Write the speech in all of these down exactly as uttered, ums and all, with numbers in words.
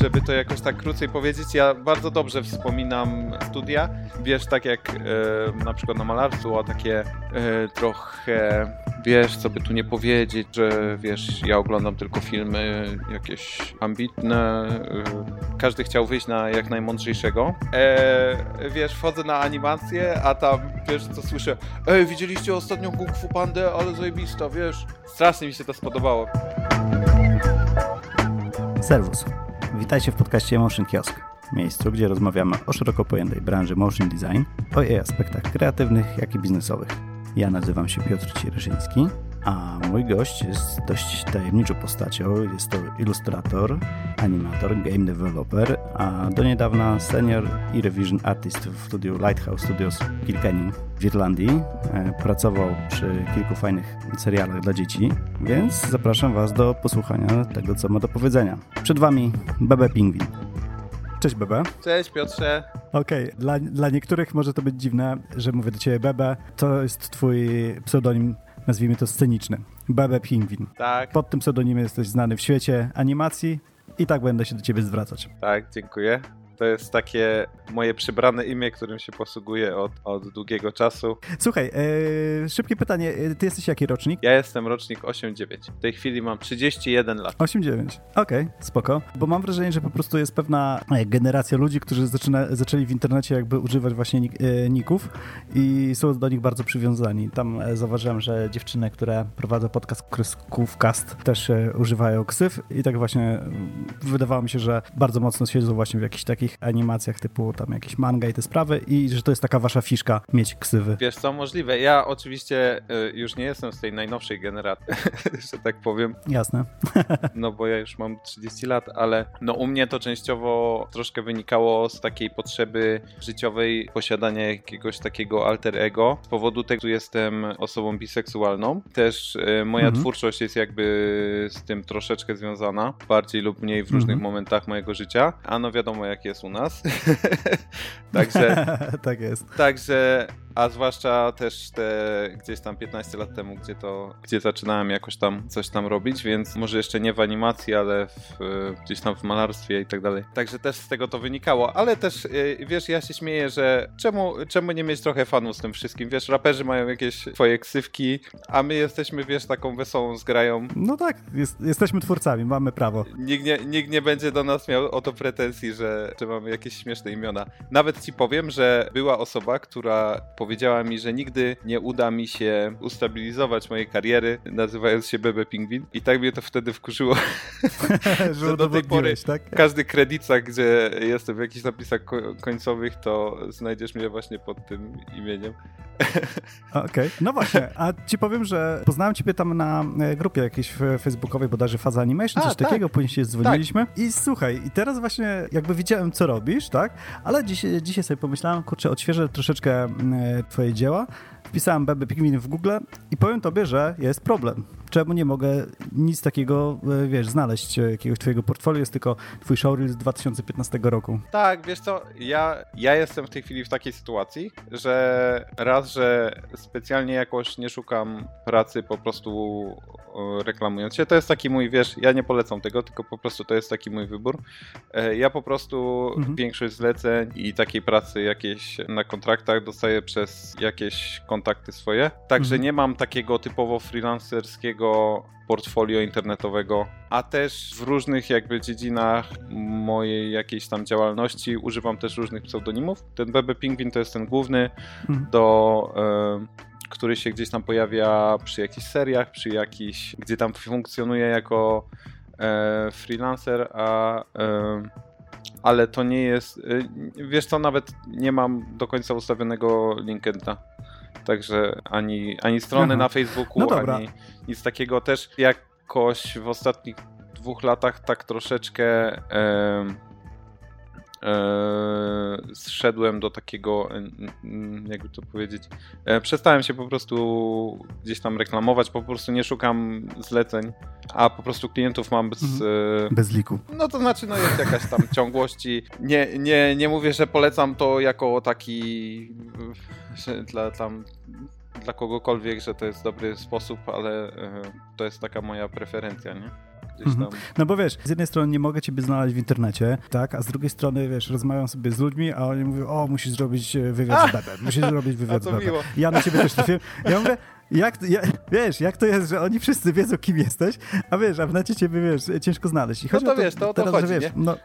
żeby to jakoś tak krócej powiedzieć, ja bardzo dobrze wspominam studia. Wiesz, tak jak e, na przykład na malarstwu, a takie e, trochę, wiesz, co by tu nie powiedzieć, że wiesz, ja oglądam tylko filmy jakieś ambitne, e, każdy chciał wyjść na jak najmądrzejszego. E, wiesz, wchodzę na animację, a tam, wiesz, co słyszę, ej, widzieliście ostatnią Kung Fu Pandę, ale zajebista, wiesz. Strasznie mi się to spodobało. Servus. Witajcie w podcaście Motion Kiosk, miejscu, gdzie rozmawiamy o szeroko pojętej branży motion design, o jej aspektach kreatywnych, jak i biznesowych. Ja nazywam się Piotr Cieryszyński, a mój gość jest dość tajemniczą postacią. Jest to ilustrator, animator, game developer, a do niedawna senior i revision artist w studiu Lighthouse Studios w Kilkenny w Irlandii. Pracował przy kilku fajnych serialach dla dzieci, więc zapraszam Was do posłuchania tego, co ma do powiedzenia. Przed Wami Bebe Pingwin. Cześć Bebe. Cześć Piotrze. Okej, okay. dla, dla niektórych może to być dziwne, że mówię do Ciebie Bebe. To jest Twój pseudonim, nazwijmy to sceniczny. Bebe Pingwin. Tak. Pod tym pseudonimem jesteś znany w świecie animacji i tak będę się do Ciebie zwracać. Tak, dziękuję. To jest takie moje przybrane imię, którym się posługuję od, od długiego czasu. Słuchaj, yy, szybkie pytanie. Ty jesteś jaki rocznik? Ja jestem rocznik osiem dziewięć. W tej chwili mam trzydzieści jeden lat. osiem dziewięć. Okej, okay, spoko. Bo mam wrażenie, że po prostu jest pewna generacja ludzi, którzy zaczyna, zaczęli w internecie jakby używać właśnie nik, yy, ników i są do nich bardzo przywiązani. Tam e, zauważyłem, że dziewczyny, które prowadzą podcast Kreskówcast, też e, używają ksyw i tak właśnie wydawało mi się, że bardzo mocno siedzą właśnie w jakichś takich animacjach typu tam jakieś manga i te sprawy i że to jest taka wasza fiszka mieć ksywy. Wiesz co, możliwe. Ja oczywiście y, już nie jestem z tej najnowszej generacji, że tak powiem. Jasne. No bo ja już mam trzydzieści lat, ale no u mnie to częściowo troszkę wynikało z takiej potrzeby życiowej posiadania jakiegoś takiego alter ego. Z powodu tego, że jestem osobą biseksualną. Też y, moja mhm. twórczość jest jakby z tym troszeczkę związana, bardziej lub mniej w różnych mhm. momentach mojego życia. A no wiadomo jak jest u nas. Także tak jest. Także, a zwłaszcza też te gdzieś tam piętnaście lat temu, gdzie to, gdzie zaczynałem jakoś tam coś tam robić, więc może jeszcze nie w animacji, ale w, gdzieś tam w malarstwie i tak dalej. Także też z tego to wynikało, ale też wiesz, ja się śmieję, że czemu, czemu nie mieć trochę fanów z tym wszystkim? Wiesz, raperzy mają jakieś swoje ksywki, a my jesteśmy, wiesz, taką wesołą zgrają. No tak, jest, jesteśmy twórcami, mamy prawo. Nikt nie, nikt nie będzie do nas miał o to pretensji, że, że mamy jakieś śmieszne imiona. Nawet ci powiem, że była osoba, która powiedziała mi, że nigdy nie uda mi się ustabilizować mojej kariery, nazywając się Bebe Pingwin. I tak mnie to wtedy wkurzyło, że do tej pory tak? w każdych kredytach, gdzie jestem w jakichś napisach ko- końcowych, to znajdziesz mnie właśnie pod tym imieniem. Okej, okay. No właśnie, a ci powiem, że poznałem ciebie tam na grupie jakiejś facebookowej, bodajże Faza Animation, coś a, tak. takiego, później się dzwoniliśmy tak. I słuchaj, i teraz właśnie jakby widziałem, co robisz, tak, ale dzisiaj, dzisiaj sobie pomyślałem, kurczę, odświeżę troszeczkę twoje dzieła, wpisałem Bebe Pingwin w Google i powiem tobie, że jest problem. Czemu nie mogę nic takiego, wiesz, znaleźć jakiegoś twojego portfolio, jest tylko twój showreel z dwa tysiące piętnastego roku. Tak, wiesz co, ja, ja jestem w tej chwili w takiej sytuacji, że raz, że specjalnie jakoś nie szukam pracy po prostu reklamując się, to jest taki mój, wiesz, ja nie polecam tego, tylko po prostu to jest taki mój wybór. Ja po prostu mhm. większość zleceń i takiej pracy jakieś na kontraktach dostaję przez jakieś kontakty swoje, także mhm. nie mam takiego typowo freelancerskiego portfolio internetowego, a też w różnych jakby dziedzinach mojej jakiejś tam działalności używam też różnych pseudonimów. Ten Bebe Pingwin to jest ten główny, mhm. do, y, który się gdzieś tam pojawia przy jakichś seriach, przy jakichś, gdzie tam funkcjonuje jako y, freelancer, a y, ale to nie jest, y, wiesz co, nawet nie mam do końca ustawionego LinkedIna. Także ani, ani strony Aha. na Facebooku, no ani nic takiego. Też jakoś w ostatnich dwóch latach tak troszeczkę e, e, zszedłem do takiego, jakby to powiedzieć, e, przestałem się po prostu gdzieś tam reklamować, po prostu nie szukam zleceń, a po prostu klientów mam bez... Mhm. Bez liku. No to znaczy, no jest jakaś tam ciągłości. Nie, nie, nie mówię, że polecam to jako taki... Że dla tam dla kogokolwiek, że to jest dobry sposób, ale y, to jest taka moja preferencja, nie? gdzieś tam. Mhm. No bo wiesz, z jednej strony nie mogę ciebie znaleźć w internecie, tak, a z drugiej strony, wiesz, rozmawiam sobie z ludźmi, a oni mówią, o, musisz zrobić wywiad a! z Bebem, musisz zrobić wywiad z Bebem. Ja na ciebie też trafiłem. Ja mówię, jak, ja, wiesz, jak to jest, że oni wszyscy wiedzą, kim jesteś, a wiesz, a w necie ciebie, wiesz, ciężko znaleźć. I no to, to wiesz, to o to teraz, chodzi, że, wiesz, nie? No,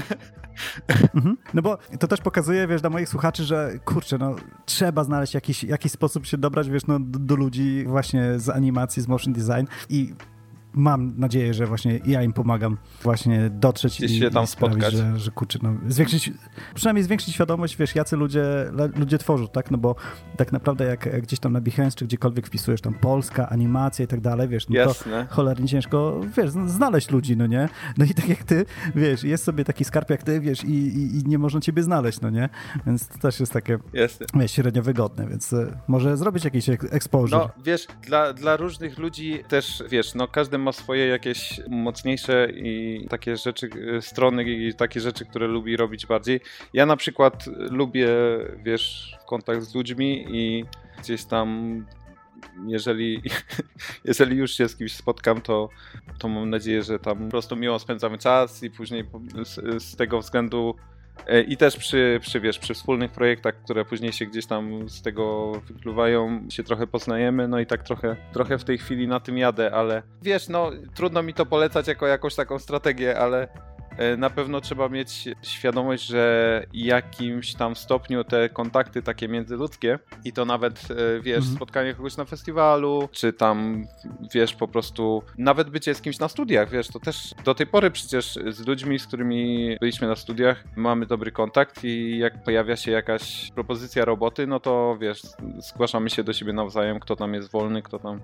mhm. No bo to też pokazuje, wiesz, dla moich słuchaczy, że kurczę, no trzeba znaleźć jakiś, jakiś sposób się dobrać, wiesz, no do, do ludzi właśnie z animacji, z motion design i mam nadzieję, że właśnie ja im pomagam właśnie dotrzeć i, się tam i sprawić, spotkać. że, że kurczę, no, zwiększyć, przynajmniej zwiększyć świadomość, wiesz, jacy ludzie, ludzie tworzą, tak, no bo tak naprawdę jak gdzieś tam na Behance czy gdziekolwiek wpisujesz tam Polska, animacja i tak dalej, wiesz, no Jasne. to cholernie ciężko, wiesz, znaleźć ludzi, no nie? No i tak jak ty, wiesz, jest sobie taki skarb jak ty, wiesz, i, i, i nie można ciebie znaleźć, no nie? Więc to też jest takie, Jasne. wiesz, średnio wygodne, więc y, może zrobić jakiś exposure. No, wiesz, dla, dla różnych ludzi też, wiesz, no każdy ma swoje jakieś mocniejsze i takie rzeczy, strony i takie rzeczy, które lubi robić bardziej. Ja na przykład lubię, wiesz, kontakt z ludźmi i gdzieś tam jeżeli, jeżeli już się z kimś spotkam, to, to mam nadzieję, że tam po prostu miło spędzamy czas i później z, z tego względu i też przy, przy, wiesz, przy wspólnych projektach, które później się gdzieś tam z tego wykluwają, się trochę poznajemy, no i tak trochę, trochę w tej chwili na tym jadę, ale wiesz, no trudno mi to polecać jako jakąś taką strategię, ale na pewno trzeba mieć świadomość, że w jakimś tam stopniu te kontakty takie międzyludzkie i to nawet, wiesz, mhm. spotkanie kogoś na festiwalu, czy tam, wiesz, po prostu nawet bycie z kimś na studiach, wiesz, to też do tej pory przecież z ludźmi, z którymi byliśmy na studiach, mamy dobry kontakt i jak pojawia się jakaś propozycja roboty, no to, wiesz, zgłaszamy się do siebie nawzajem, kto tam jest wolny, kto tam...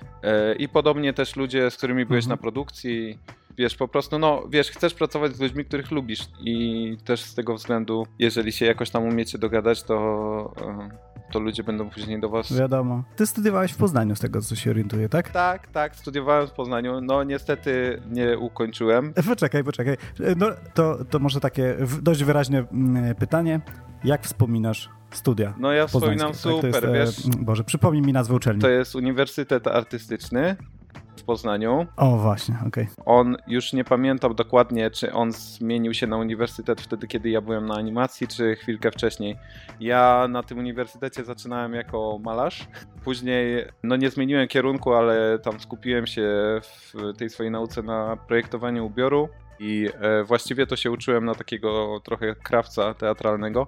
I podobnie też ludzie, z którymi byłeś mhm. na produkcji, wiesz, po prostu, no, wiesz, chcesz pracować z ludźmi, których lubisz i też z tego względu, jeżeli się jakoś tam umiecie dogadać, to, to ludzie będą później do was... Wiadomo. Ty studiowałeś w Poznaniu, z tego co się orientuję, tak? Tak, tak, studiowałem w Poznaniu, no niestety nie ukończyłem. Poczekaj, poczekaj. No, to, to może takie dość wyraźne pytanie. Jak wspominasz studia? No ja wspominam super, tak? jest, wiesz... Boże, przypomnij mi nazwę uczelni. To jest Uniwersytet Artystyczny w Poznaniu. O, właśnie, okej. Okay. On, już nie pamiętam dokładnie, czy on zmienił się na uniwersytet wtedy, kiedy ja byłem na animacji, czy chwilkę wcześniej. Ja na tym uniwersytecie zaczynałem jako malarz. Później, no nie zmieniłem kierunku, ale tam skupiłem się w tej swojej nauce na projektowaniu ubioru. I e, właściwie to się uczyłem na takiego trochę krawca teatralnego.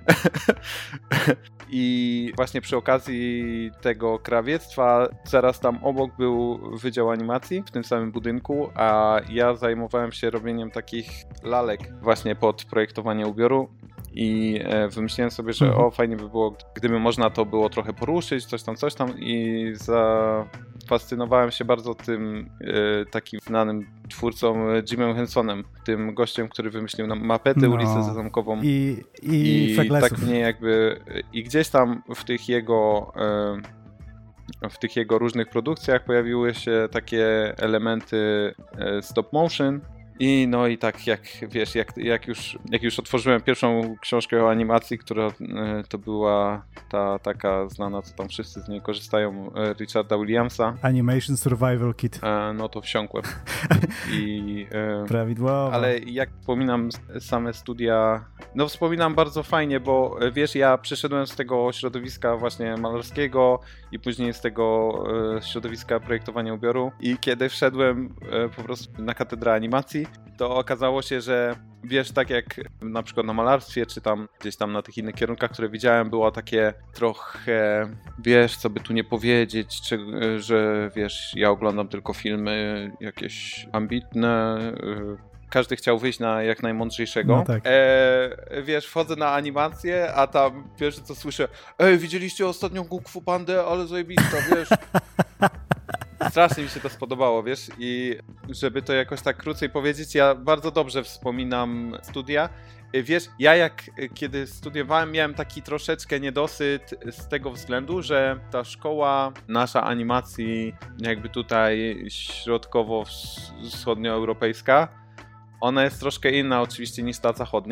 I właśnie przy okazji tego krawiectwa zaraz tam obok był Wydział Animacji w tym samym budynku, a ja zajmowałem się robieniem takich lalek właśnie pod projektowanie ubioru. I e, wymyśliłem sobie, że mhm. o, fajnie by było, gdyby można to było trochę poruszyć, coś tam, coś tam i zafascynowałem się bardzo tym e, takim znanym twórcą Jimem Hensonem, tym gościem, który wymyślił nam mapety, no. ulicę Sezamkową i, i, i tak mnie jakby i gdzieś tam w tych jego e, w tych jego różnych produkcjach pojawiły się takie elementy e, stop motion. I no i tak jak wiesz, jak, jak, już, jak już otworzyłem pierwszą książkę o animacji, która e, to była ta taka znana, co tam wszyscy z niej korzystają, e, Richarda Williamsa. Animation Survival Kit. E, no to wsiąkłem. I, e, Prawidłowo. Ale jak wspominam same studia, no wspominam bardzo fajnie, bo wiesz, ja przyszedłem z tego środowiska właśnie malarskiego i później z tego e, środowiska projektowania ubioru i kiedy wszedłem e, po prostu na katedrę animacji, to okazało się, że wiesz, tak jak na przykład na malarstwie, czy tam gdzieś tam na tych innych kierunkach, które widziałem, było takie trochę, wiesz, co by tu nie powiedzieć, czy, że wiesz, ja oglądam tylko filmy jakieś ambitne, każdy chciał wyjść na jak najmądrzejszego. No tak. e, wiesz, wchodzę na animację, a tam pierwsze co słyszę, ej, widzieliście ostatnią Kung Fu Pandę, ale zajebista, wiesz. Strasznie mi się to spodobało, wiesz, i żeby to jakoś tak krócej powiedzieć, ja bardzo dobrze wspominam studia. Wiesz, ja jak kiedy studiowałem, miałem taki troszeczkę niedosyt z tego względu, że ta szkoła nasza animacji, jakby tutaj środkowo-wschodnioeuropejska, ona jest troszkę inna oczywiście niż ta zachodnia.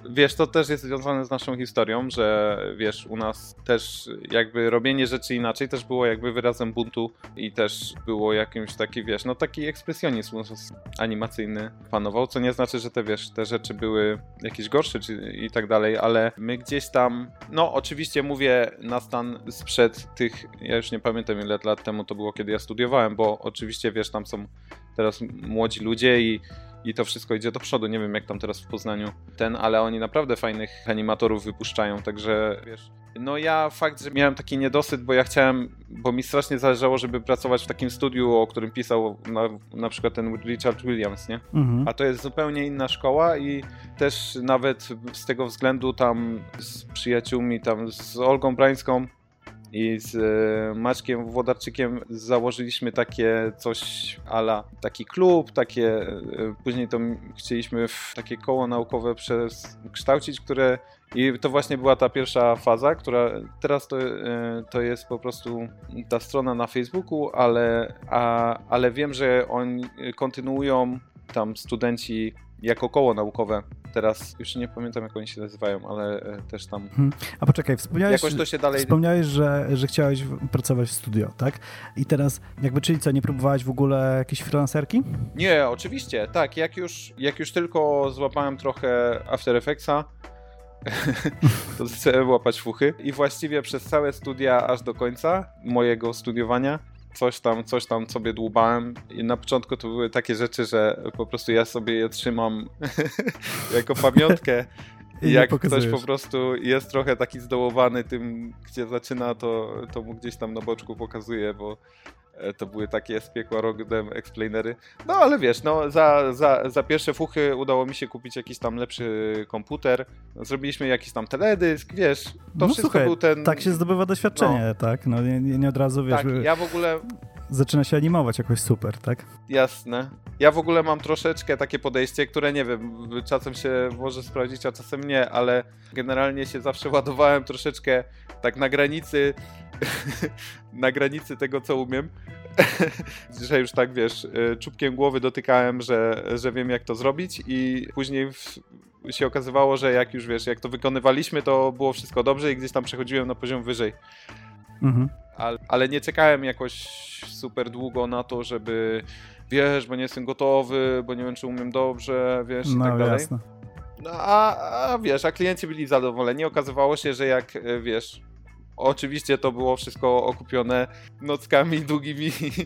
wiesz, to też jest związane z naszą historią, że wiesz, u nas też jakby robienie rzeczy inaczej też było jakby wyrazem buntu i też było jakimś taki, wiesz, no taki ekspresjonizm animacyjny panował, co nie znaczy, że te, wiesz, te rzeczy były jakieś gorsze czy, i tak dalej, ale my gdzieś tam, no oczywiście mówię na stan sprzed tych, ja już nie pamiętam ile lat temu to było, kiedy ja studiowałem, bo oczywiście, wiesz, tam są teraz młodzi ludzie i I to wszystko idzie do przodu. Nie wiem, jak tam teraz w Poznaniu ten, ale oni naprawdę fajnych animatorów wypuszczają, także wiesz. No ja fakt, że miałem taki niedosyt, bo ja chciałem, bo mi strasznie zależało, żeby pracować w takim studiu, o którym pisał na, na przykład ten Richard Williams, nie? Mhm. A to jest zupełnie inna szkoła i też nawet z tego względu tam z przyjaciółmi, tam z Olgą Brańską i z Maćkiem Włodarczykiem założyliśmy takie coś a la taki klub, takie, później to chcieliśmy w takie koło naukowe kształcić, które i to właśnie była ta pierwsza faza, która teraz to, to jest po prostu ta strona na Facebooku, ale, a, ale wiem, że oni kontynuują tam studenci jako koło naukowe. Teraz już nie pamiętam, jak oni się nazywają, ale też tam... Hmm. A poczekaj, wspomniałeś, jakoś to się dalej... wspomniałeś że, że chciałeś pracować w studio, tak? I teraz jakby, czyli co, nie próbowałeś w ogóle jakiejś freelancerki? Nie, oczywiście, tak. Jak już, jak już tylko złapałem trochę After Effectsa, to zacząłem łapać fuchy i właściwie przez całe studia aż do końca mojego studiowania coś tam, coś tam sobie dłubałem i na początku to były takie rzeczy, że po prostu ja sobie je trzymam jako pamiątkę i jak ktoś po prostu jest trochę taki zdołowany tym, gdzie zaczyna, to, to mu gdzieś tam na boczku pokazuje, bo to były takie z piekła rodem explainery. No ale wiesz, no za, za, za pierwsze fuchy udało mi się kupić jakiś tam lepszy komputer. Zrobiliśmy jakiś tam teledysk, wiesz. To no wszystko słuchaj, był ten... tak się zdobywa doświadczenie, no. tak? No nie, nie od razu, wiesz... Tak, ja w ogóle... Zaczyna się animować jakoś super, tak? Jasne. Ja w ogóle mam troszeczkę takie podejście, które nie wiem, czasem się może sprawdzić, a czasem nie, ale generalnie się zawsze ładowałem troszeczkę tak na granicy na granicy tego, co umiem. Że już tak, wiesz, czubkiem głowy dotykałem, że, że wiem, jak to zrobić i później w, się okazywało, że jak już, wiesz, jak to wykonywaliśmy, to było wszystko dobrze i gdzieś tam przechodziłem na poziom wyżej. Mhm. Ale, ale nie czekałem jakoś super długo na to, żeby, wiesz, bo nie jestem gotowy, bo nie wiem, czy umiem dobrze, wiesz, no, i tak dalej. Jasne. No, a, a wiesz, a klienci byli zadowoleni. Okazywało się, że jak, wiesz, oczywiście to było wszystko okupione nockami długimi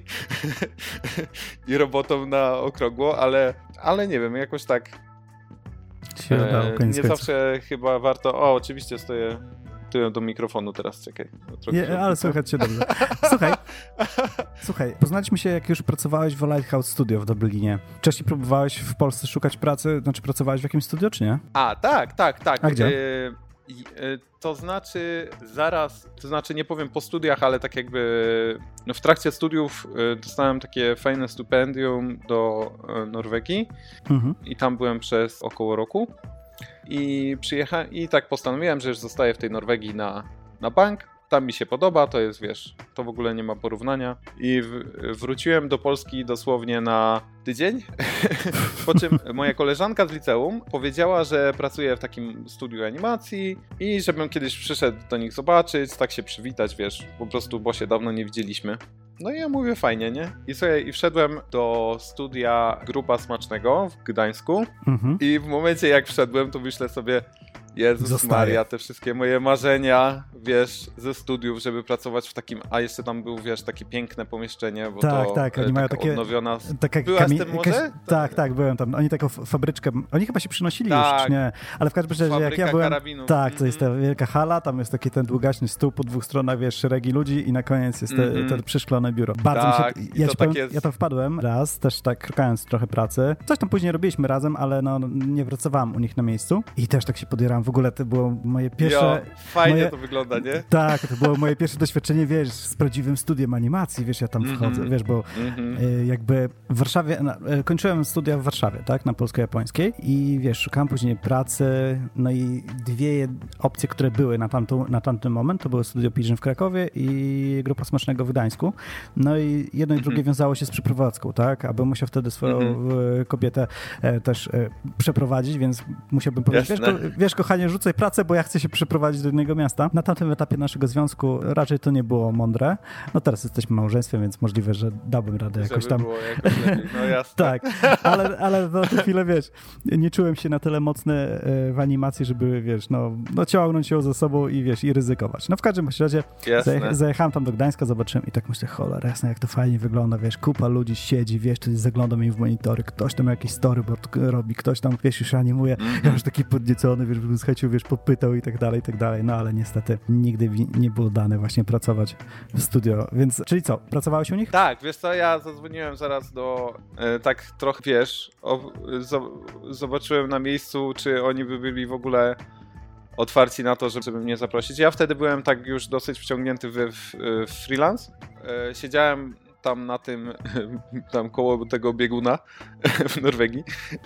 i robotą na okrągło, ale, ale nie wiem, jakoś tak się udało, e, nie zawsze chyba warto... O, oczywiście stoję tyłem do mikrofonu teraz, czekaj. Je, ale słychać cię dobrze. Słuchaj, słuchaj, poznaliśmy się, jak już pracowałeś w Lighthouse Studio w Dublinie. Wcześniej próbowałeś w Polsce szukać pracy, znaczy pracowałeś w jakimś studio, czy nie? A, tak, tak, tak. A gdzie? Y- To znaczy zaraz, to znaczy nie powiem po studiach, ale tak jakby no w trakcie studiów dostałem takie fajne stypendium do Norwegii mhm. i tam byłem przez około roku i przyjechałem i tak postanowiłem, że już zostaję w tej Norwegii na, na bank. Tam mi się podoba, to jest, wiesz, to w ogóle nie ma porównania. I w, wróciłem do Polski dosłownie na tydzień, po czym moja koleżanka z liceum powiedziała, że pracuje w takim studiu animacji i żebym kiedyś przyszedł do nich zobaczyć, tak się przywitać, wiesz, po prostu, bo się dawno nie widzieliśmy. No i ja mówię, fajnie, nie? I sobie i wszedłem do studia Grupa Smacznego w Gdańsku mhm. i w momencie jak wszedłem, to myślę sobie, Jezus Zostaje. Maria, te wszystkie moje marzenia, wiesz, ze studiów, żeby pracować w takim, a jeszcze tam był, wiesz, takie piękne pomieszczenie, bo tak, to tak, oni mają takie, odnowiona... Taka Byłaś kami- tym może? Jakaś, tak, tak, byłem tam. Oni taką fabryczkę, oni chyba się przynosili tak. już, nie? Ale w każdym razie, jak ja byłem... Karabinów. Tak, to jest ta wielka hala, tam jest taki ten długaśny stół po dwóch stronach, wiesz, szeregi ludzi i na koniec jest mm-hmm. te, te przyszklone biuro. Bardzo tak, mi się... Ja, to powiem, tak jest... ja tam wpadłem raz, też tak szukając trochę pracy. Coś tam później robiliśmy razem, ale no nie pracowałem u nich na miejscu i też tak się podjarałem w ogóle to było moje pierwsze... Jo, fajnie moje... to wygląda, nie? Tak, to było moje pierwsze doświadczenie, wiesz, z prawdziwym studiem animacji, wiesz, ja tam mm-hmm. wchodzę, wiesz, bo mm-hmm. y, jakby w Warszawie, na, y, kończyłem studia w Warszawie, tak, na polsko-japońskiej i wiesz, szukałem później pracy, no i dwie opcje, które były na, tamtą, na tamten moment, to było Studio Pigeon w Krakowie i Grupa Smacznego w Gdańsku, no i jedno i mm-hmm. drugie wiązało się z przeprowadzką, tak, aby musiał wtedy swoją mm-hmm. kobietę e, też e, przeprowadzić, więc musiałbym powiedzieć, wiesz, ko, wiesz, kochanie, rzucaj pracę, bo ja chcę się przeprowadzić do innego miasta. Na tamtym etapie naszego związku raczej to nie było mądre. No teraz jesteśmy małżeństwem, więc możliwe, że dałbym radę jakoś Żeby tam... było jakoś lepiej, no jasne. Tak, ale, ale na tę chwilę, wiesz, nie czułem się na tyle mocny w animacji, żeby, wiesz, no, no ciągnąć ją ze sobą i, wiesz, i ryzykować. No w każdym razie zaje- zajechałem tam do Gdańska, zobaczyłem i tak myślę, cholera jasna, jak to fajnie wygląda, wiesz, kupa ludzi siedzi, wiesz, czyli zaglądam im w monitory, ktoś tam jakiś storyboard robi, ktoś tam, wiesz, już animuje, mm-hmm. ja już taki podniecony, wiesz, bym z chęcią, wiesz, popytał i tak dalej, i tak dalej, no ale niestety nigdy nie było dane właśnie pracować w studio, więc, czyli co, pracowałeś u nich? Tak, wiesz co, ja zadzwoniłem zaraz do, e, tak trochę, wiesz, o, zo, zobaczyłem na miejscu, czy oni by byli w ogóle otwarci na to, żeby mnie zaprosić. Ja wtedy byłem tak już dosyć wciągnięty w, w, w freelance, e, siedziałem tam na tym, tam koło tego bieguna w Norwegii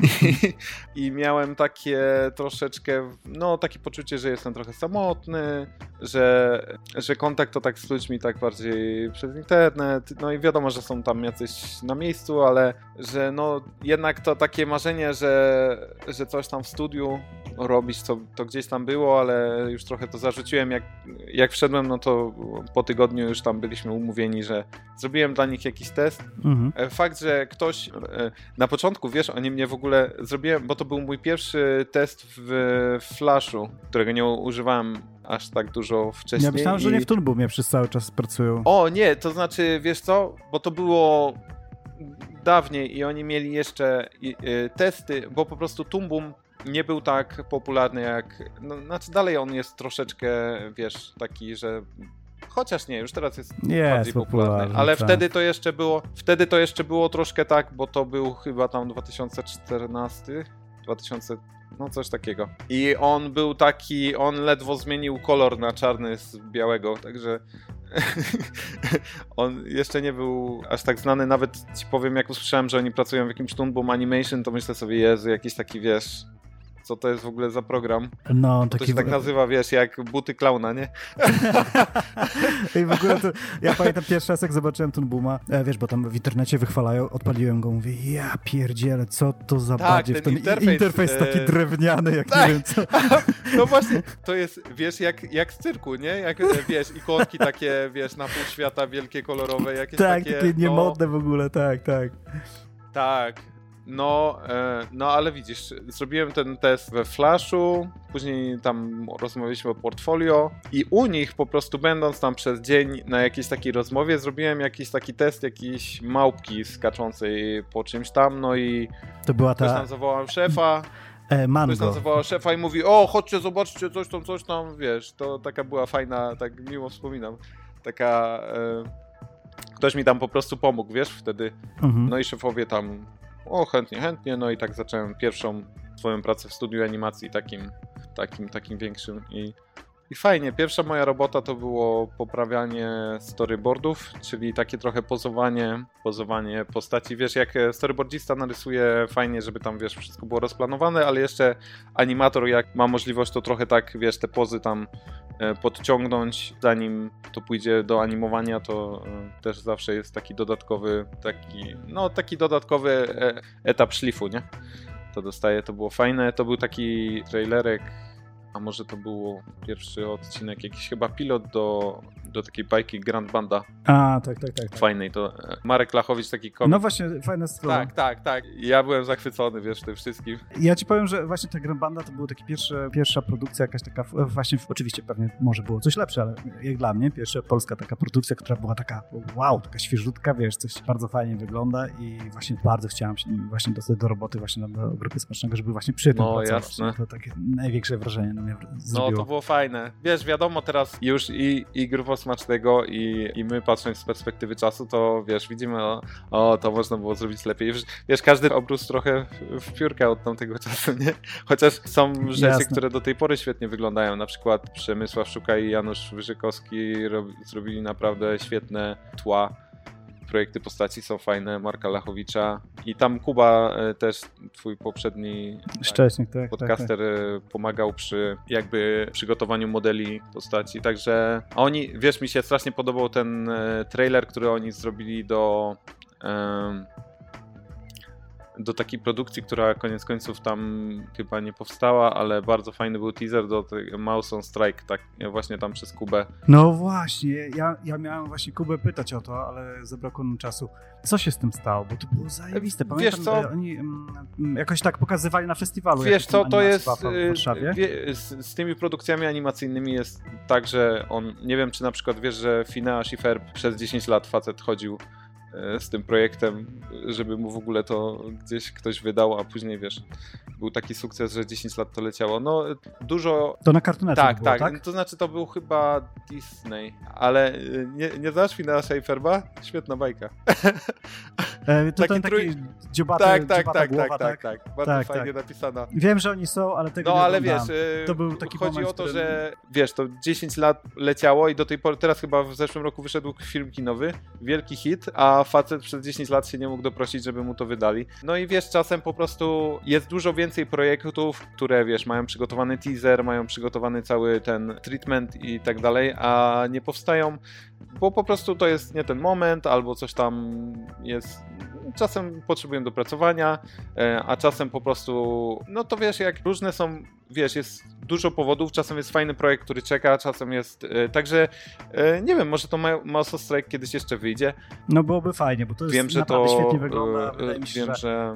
I, i miałem takie troszeczkę, no takie poczucie, że jestem trochę samotny, że, że kontakt to tak z ludźmi tak bardziej przez internet, no i wiadomo, że są tam jacyś na miejscu, ale że no jednak to takie marzenie, że, że coś tam w studiu robić, to, to gdzieś tam było, ale już trochę to zarzuciłem, jak, jak wszedłem, no to po tygodniu już tam byliśmy umówieni, że zrobiłem dla nich jakiś test. Mhm. Fakt, że ktoś na początku, wiesz, oni mnie w ogóle zrobiłem, bo to był mój pierwszy test w Flashu, którego nie używałem aż tak dużo wcześniej. Ja myślałem, i... że nie w Toon Boomie przez cały czas pracują. O nie, to znaczy, wiesz co, bo to było dawniej i oni mieli jeszcze testy, bo po prostu Toon Boom nie był tak popularny jak, no, znaczy dalej on jest troszeczkę, wiesz, taki, że chociaż nie, już teraz jest, jest bardziej popularny, popularny ale tak. wtedy to jeszcze było, wtedy to jeszcze było troszkę tak, bo to był chyba tam dwa tysiące czternasty, dwa tysiące, no coś takiego. I on był taki, on ledwo zmienił kolor na czarny z białego, także on jeszcze nie był aż tak znany, nawet ci powiem, jak usłyszałem, że oni pracują w jakimś Toon Boom Animation, to myślę sobie, Jezu, jakiś taki, wiesz, co to jest w ogóle za program? No, taki... To się w... tak nazywa, wiesz, jak buty klauna, nie? I w ogóle to, ja pamiętam pierwszy raz, jak zobaczyłem Toon Booma, e, wiesz, bo tam w internecie wychwalają, odpaliłem go, mówię, ja pierdzielę, co to za tak, badziew, ten, ten interfejs, interfejs taki e... drewniany, jak tak. nie wiem co. No właśnie, to jest, wiesz, jak, jak z cyrku, nie? Jak, wiesz, ikonki takie, wiesz, na pół świata, wielkie, kolorowe, jakieś tak, takie... Tak, takie niemodne no... w ogóle, tak, tak. Tak. No, no ale widzisz, zrobiłem ten test we Flashu, później tam rozmawialiśmy o portfolio i u nich po prostu będąc tam przez dzień na jakiejś takiej rozmowie zrobiłem jakiś taki test jakiejś małpki skaczącej po czymś tam, no i to była ta... ktoś tam zawołał szefa, e, Mango. ktoś tam zawołał szefa i mówi, o chodźcie zobaczcie coś tam, coś tam, wiesz, to taka była fajna, tak miło wspominam, taka... E... Ktoś mi tam po prostu pomógł, wiesz, wtedy, mhm. no i szefowie tam o, chętnie, chętnie, no i tak zacząłem pierwszą swoją pracę w studiu animacji takim, takim, takim większym i, i fajnie. Pierwsza moja robota to było poprawianie storyboardów, czyli takie trochę pozowanie, pozowanie postaci. Wiesz, jak storyboardzista narysuje fajnie, żeby tam, wiesz, wszystko było rozplanowane, ale jeszcze animator, jak ma możliwość, to trochę tak, wiesz, te pozy tam podciągnąć, zanim to pójdzie do animowania, to też zawsze jest taki dodatkowy, taki, no taki dodatkowy etap szlifu, nie? To dostaje, to było fajne, to był taki trailerek, a może to był pierwszy odcinek, jakiś chyba pilot do, do takiej bajki Grand Banda. A, tak, tak, tak. tak. Fajnej, to Marek Lachowicz, taki komik. No właśnie, fajna strona. Tak, tak, tak. Ja byłem zachwycony, wiesz, tym wszystkim. Ja ci powiem, że właśnie ta Grand Banda to była taka pierwsza, pierwsza produkcja, jakaś taka, właśnie, oczywiście pewnie może było coś lepsze, ale jak dla mnie, pierwsza polska taka produkcja, która była taka, wow, taka świeżutka, wiesz, coś bardzo fajnie wygląda i właśnie bardzo chciałem się właśnie dostać do roboty właśnie do grupy Smacznego, żeby właśnie przy tym no, pracować. Jasne. To takie największe wrażenie na mnie zrobiło. No to było fajne. Wiesz, wiadomo teraz już i, i grubo smacznego i, i my patrząc z perspektywy czasu, to wiesz, widzimy, o, o to można było zrobić lepiej. Wiesz, wiesz każdy obrósł trochę w, w piórkę od tamtego czasu, nie? Chociaż są rzeczy, Jasne. które do tej pory świetnie wyglądają. Na przykład Przemysław Szuka i Janusz Wyżykowski rob, zrobili naprawdę świetne tła. Projekty postaci są fajne, Marka Lachowicza i tam Kuba też, twój poprzedni Szczęśnik, tak, podcaster, tak, tak. pomagał przy jakby przygotowaniu modeli postaci, także oni, wiesz, mi się strasznie podobał ten trailer, który oni zrobili do um, do takiej produkcji, która koniec końców tam chyba nie powstała, ale bardzo fajny był teaser do Mouse on Strike, tak właśnie tam przez Kubę. No właśnie, ja, ja miałem właśnie Kubę pytać o to, ale zabrakło nam czasu. Co się z tym stało? Bo to było zajebiste. Pamiętam, wiesz co? Oni um, jakoś tak pokazywali na festiwalu. Wiesz co, to jest w Warszawie. Wie, z, z tymi produkcjami animacyjnymi jest tak, że on, nie wiem czy na przykład wiesz, że Phineas i Ferb przez dziesięć lat facet chodził z tym projektem, żeby mu w ogóle to gdzieś ktoś wydał, a później wiesz, był taki sukces, że dziesięć lat to leciało. No dużo... To na Cartoon Network tak, było, tak, tak? To znaczy to był chyba Disney, ale nie, nie znasz Phineasa i Ferba? Świetna bajka. E, to taki ten taki trój... dziobaty, tak, tak, dziobata tak, głowa, tak, tak, tak, bardzo tak, fajnie tak. napisana. Wiem, że oni są, ale tego no, nie ale oglądałem. wiesz, to był taki chodzi moment, o to, którym... że wiesz, to dziesięć lat leciało i do tej pory, teraz chyba w zeszłym roku wyszedł film kinowy, wielki hit, a facet przez dziesięć lat się nie mógł doprosić, żeby mu to wydali. No i wiesz, czasem po prostu jest dużo więcej projektów, które wiesz, mają przygotowany teaser, mają przygotowany cały ten treatment i tak dalej, a nie powstają, bo po prostu to jest nie ten moment, albo coś tam jest, czasem potrzebują dopracowania, a czasem po prostu, no to wiesz, jak różne są, wiesz, jest dużo powodów, czasem jest fajny projekt, który czeka, czasem jest, także nie wiem, może to Mouse on Strike kiedyś jeszcze wyjdzie. No byłoby fajnie, bo to jest wiem, że naprawdę to, świetnie wygląda, wydaje mi się, wiem, że... że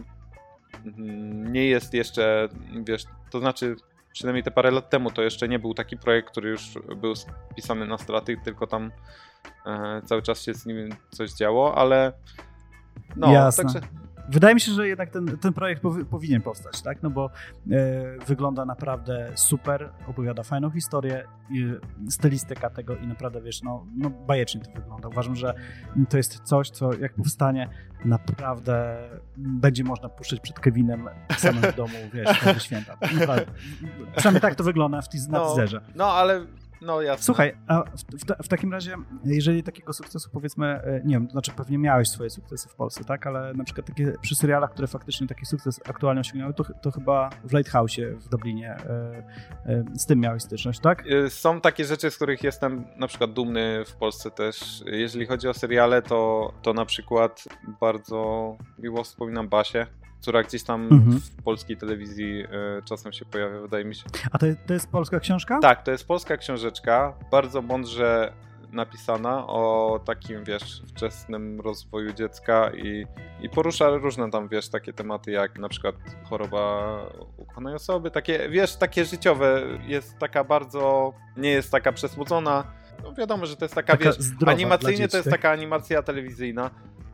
nie jest jeszcze, wiesz, to znaczy przynajmniej te parę lat temu to jeszcze nie był taki projekt, który już był spisany na straty, tylko tam e, cały czas się z nim coś działo, ale no, Jasne. także... Wydaje mi się, że jednak ten, ten projekt powi- powinien powstać, tak? No bo e, wygląda naprawdę super, opowiada fajną historię, e, stylistyka tego i naprawdę, wiesz, no, no bajecznie to wygląda. Uważam, że to jest coś, co jak powstanie, naprawdę będzie można puszczać przed Kevinem samym w domu, wiesz, każde święta. Naprawdę. Przynajmniej tak to wygląda w tiz- na no, teaserze. No, ale... No jasne. Słuchaj, a w, w, w takim razie, jeżeli takiego sukcesu, powiedzmy, nie wiem, to znaczy pewnie miałeś swoje sukcesy w Polsce, tak, ale na przykład takie przy serialach, które faktycznie taki sukces aktualnie osiągnęły, to, to chyba w Lighthouse'ie w Dublinie e, e, z tym miałeś styczność, tak? Są takie rzeczy, z których jestem na przykład dumny w Polsce też. Jeżeli chodzi o seriale, to, to na przykład bardzo miło wspominam Basię, która gdzieś tam mhm. w polskiej telewizji y, czasem się pojawia, wydaje mi się. A to, to jest polska książka? Tak, to jest polska książeczka, bardzo mądrze napisana o takim, wiesz, wczesnym rozwoju dziecka i, i porusza różne tam, wiesz, takie tematy jak na przykład choroba ukochanej osoby, takie, wiesz, takie życiowe, jest taka bardzo, nie jest taka przesmucona, no wiadomo, że to jest taka, taka wiesz, animacyjnie to jest taka animacja telewizyjna,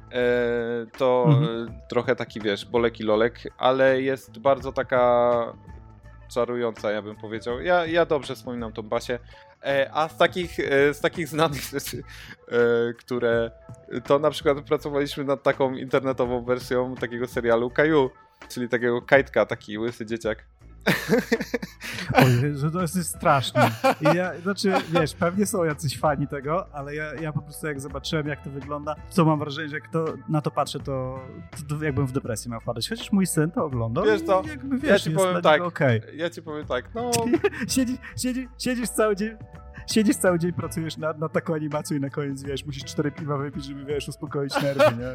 to mhm. trochę taki, wiesz, bolek i lolek, ale jest bardzo taka czarująca, ja bym powiedział. Ja, ja dobrze wspominam tą Basię. A z takich, z takich znanych rzeczy, które to na przykład pracowaliśmy nad taką internetową wersją takiego serialu Caillou, czyli takiego kajtka, taki łysy dzieciak. Oj, że to jest straszne. I ja, znaczy, wiesz, pewnie są jacyś fani tego, ale ja, ja po prostu jak zobaczyłem, jak to wygląda, to mam wrażenie, że jak to, na to patrzę, to, to, to jakbym w depresję miał wpadać. Chociaż mój syn to oglądał. Wiesz co, jakby, wiesz, ja ci powiem tak, okay. ja ci powiem tak, no... Siedzisz, siedzisz, siedzisz cały dzień... Siedzisz cały dzień, pracujesz nad, nad taką animacją i na koniec, wiesz, musisz cztery piwa wypić, żeby, wiesz, uspokoić nerwy, nie?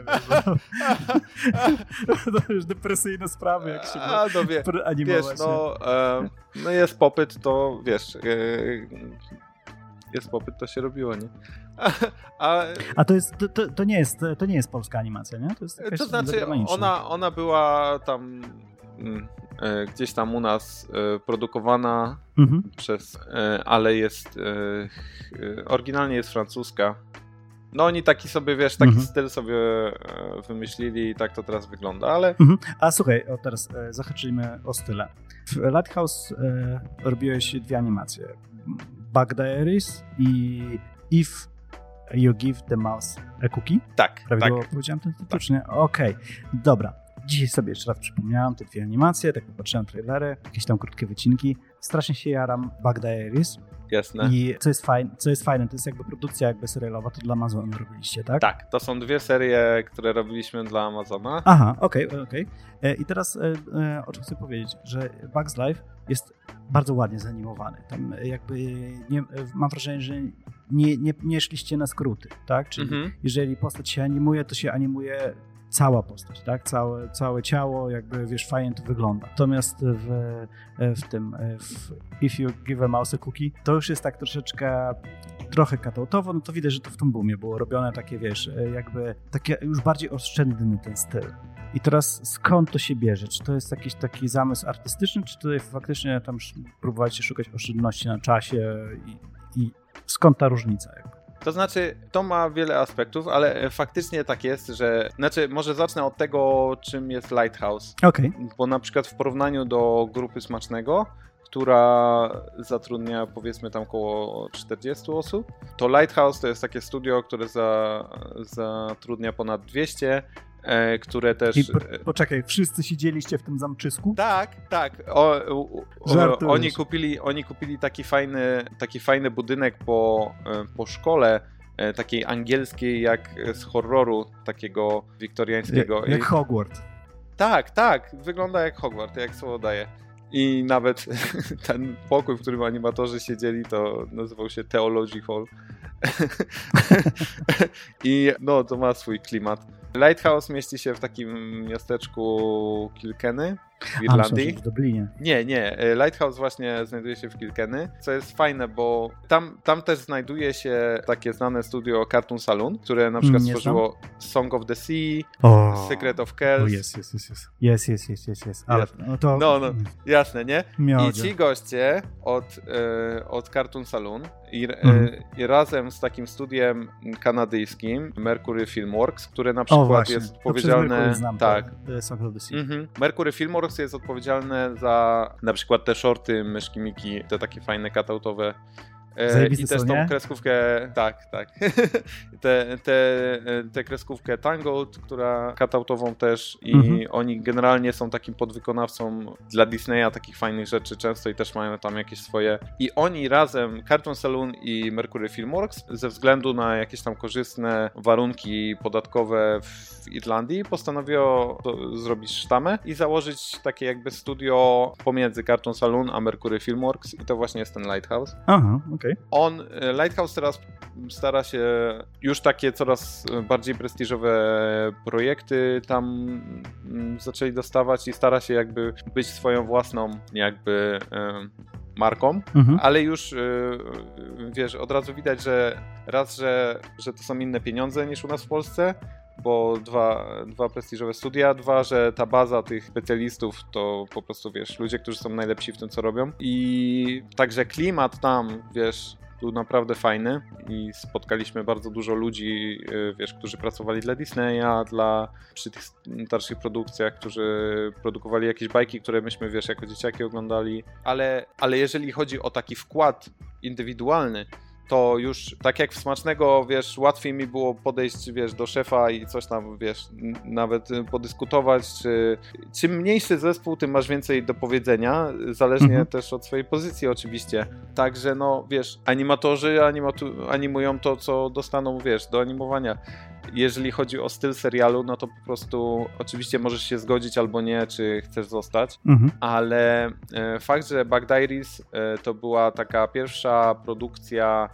To już depresyjne sprawy, jak się A, no wie, animować. Wiesz, no, e, no jest popyt, to wiesz, e, jest popyt, to się robiło, nie? A, a, a to jest, to, to, to nie jest, to nie jest polska animacja, nie? To jest jakaś to znaczy, ona, ona była tam... Mm, gdzieś tam u nas e, produkowana mhm. przez, e, ale jest e, oryginalnie jest francuska No oni taki sobie, wiesz, taki mhm. styl sobie wymyślili i tak to teraz wygląda, ale... Mhm. A słuchaj, o teraz e, zahaczyliśmy o style. W Lighthouse e, robiłeś dwie animacje. Bug Diaries i If You Give the Mouse a Cookie? Tak, Prawidłowo tak. powiedziałem ten tytuł, czy nie? Okej, okay. Dobra. Dzisiaj sobie jeszcze raz przypomniałem te dwie animacje, tak popatrzyłem trailery, jakieś tam krótkie wycinki. Strasznie się jaram Bug Diaries. Jasne. I co jest fajne, co jest fajne, to jest jakby produkcja jakby serialowa, to dla Amazonu robiliście, tak? Tak, to są dwie serie, które robiliśmy dla Amazona. Aha, okej, okay, okej. Okay. I teraz e, e, o czym chcę powiedzieć, że Bugs Life jest bardzo ładnie zanimowany. Tam jakby nie, mam wrażenie, że nie, nie, nie szliście na skróty, tak? Czyli mhm. jeżeli postać się animuje, to się animuje cała postać, tak? Całe, całe ciało, jakby wiesz, fajnie to wygląda. Natomiast w, w tym w If You Give a Mouse a Cookie to już jest tak troszeczkę trochę cutoutowo, no to widać, że to w Toon Boomie było robione takie, wiesz, jakby takie już bardziej oszczędny ten styl. I teraz skąd to się bierze? Czy to jest jakiś taki zamysł artystyczny, czy tutaj faktycznie tam próbowaliście szukać oszczędności na czasie i, i skąd ta różnica jakby? To znaczy, to ma wiele aspektów, ale faktycznie tak jest, że... Znaczy, może zacznę od tego, czym jest Lighthouse. Okej. Okay. Bo na przykład w porównaniu do Grupy Smacznego, która zatrudnia powiedzmy tam około czterdzieści osób, to Lighthouse to jest takie studio, które za, zatrudnia ponad dwieście, e, które też... I po, poczekaj, wszyscy siedzieliście w tym zamczysku? Tak, tak. O, o, oni kupili, oni kupili taki fajny, taki fajny budynek po, po szkole, takiej angielskiej, jak z horroru takiego wiktoriańskiego. Jak, jak Hogwarts. Tak, tak. Wygląda jak Hogwarts, jak słowo daje. I nawet ten pokój, w którym animatorzy siedzieli, to nazywał się Theology Hall. I no, to ma swój klimat. Lighthouse mieści się w takim miasteczku Kilkenny w Irlandii. A, w Dublinie. Nie, nie. Lighthouse właśnie znajduje się w Kilkenny, co jest fajne, bo tam, tam też znajduje się takie znane studio Cartoon Saloon, które na przykład nie stworzyło znam. Song of the Sea, oh. Secret of Kells. Oh, jest, jest, jest, jest. Jest, jest, jest, jest, jest. Ale no, to... no, no, jasne, nie? Miodzie. I ci goście od, e, od Cartoon Saloon i, mm. e, i razem z takim studiem kanadyjskim Mercury Filmworks, które na przykład o, jest odpowiedzialne... Znam, tak. Song of the Sea. Mm-hmm. Mercury Filmworks jest odpowiedzialne za na przykład te shorty Myszki Miki, te takie fajne cutoutowe. E, I też tą kreskówkę, tak, tak. te, te, te kreskówkę Tangled, która cutoutową też i mm-hmm. oni generalnie są takim podwykonawcą dla Disneya takich fajnych rzeczy często i też mają tam jakieś swoje. I oni razem, Cartoon Saloon i Mercury Filmworks, ze względu na jakieś tam korzystne warunki podatkowe w Irlandii, postanowiło zrobić sztamę i założyć takie jakby studio pomiędzy Cartoon Saloon a Mercury Filmworks i to właśnie jest ten Lighthouse. Aha, okej. Okay. On, Lighthouse teraz stara się już takie coraz bardziej prestiżowe projekty tam zaczęli dostawać i stara się jakby być swoją własną jakby marką, mhm. ale już wiesz, od razu widać, że raz, że, że to są inne pieniądze niż u nas w Polsce, bo dwa, dwa prestiżowe studia, dwa, że ta baza tych specjalistów to po prostu, wiesz, ludzie, którzy są najlepsi w tym, co robią i także klimat tam, wiesz, był naprawdę fajny i spotkaliśmy bardzo dużo ludzi, wiesz, którzy pracowali dla Disneya, dla, przy tych starszych produkcjach, którzy produkowali jakieś bajki, które myśmy, wiesz, jako dzieciaki oglądali, ale, ale jeżeli chodzi o taki wkład indywidualny, to już tak jak w Smacznego, wiesz, łatwiej mi było podejść, wiesz, do szefa i coś tam, wiesz, nawet podyskutować, czy czym mniejszy zespół, tym masz więcej do powiedzenia, zależnie mhm. też od swojej pozycji oczywiście. Także no, wiesz, animatorzy animatu- animują to, co dostaną, wiesz, do animowania. Jeżeli chodzi o styl serialu, no to po prostu oczywiście możesz się zgodzić albo nie, czy chcesz zostać, mhm. ale e, fakt, że Bug Diaries e, to była taka pierwsza produkcja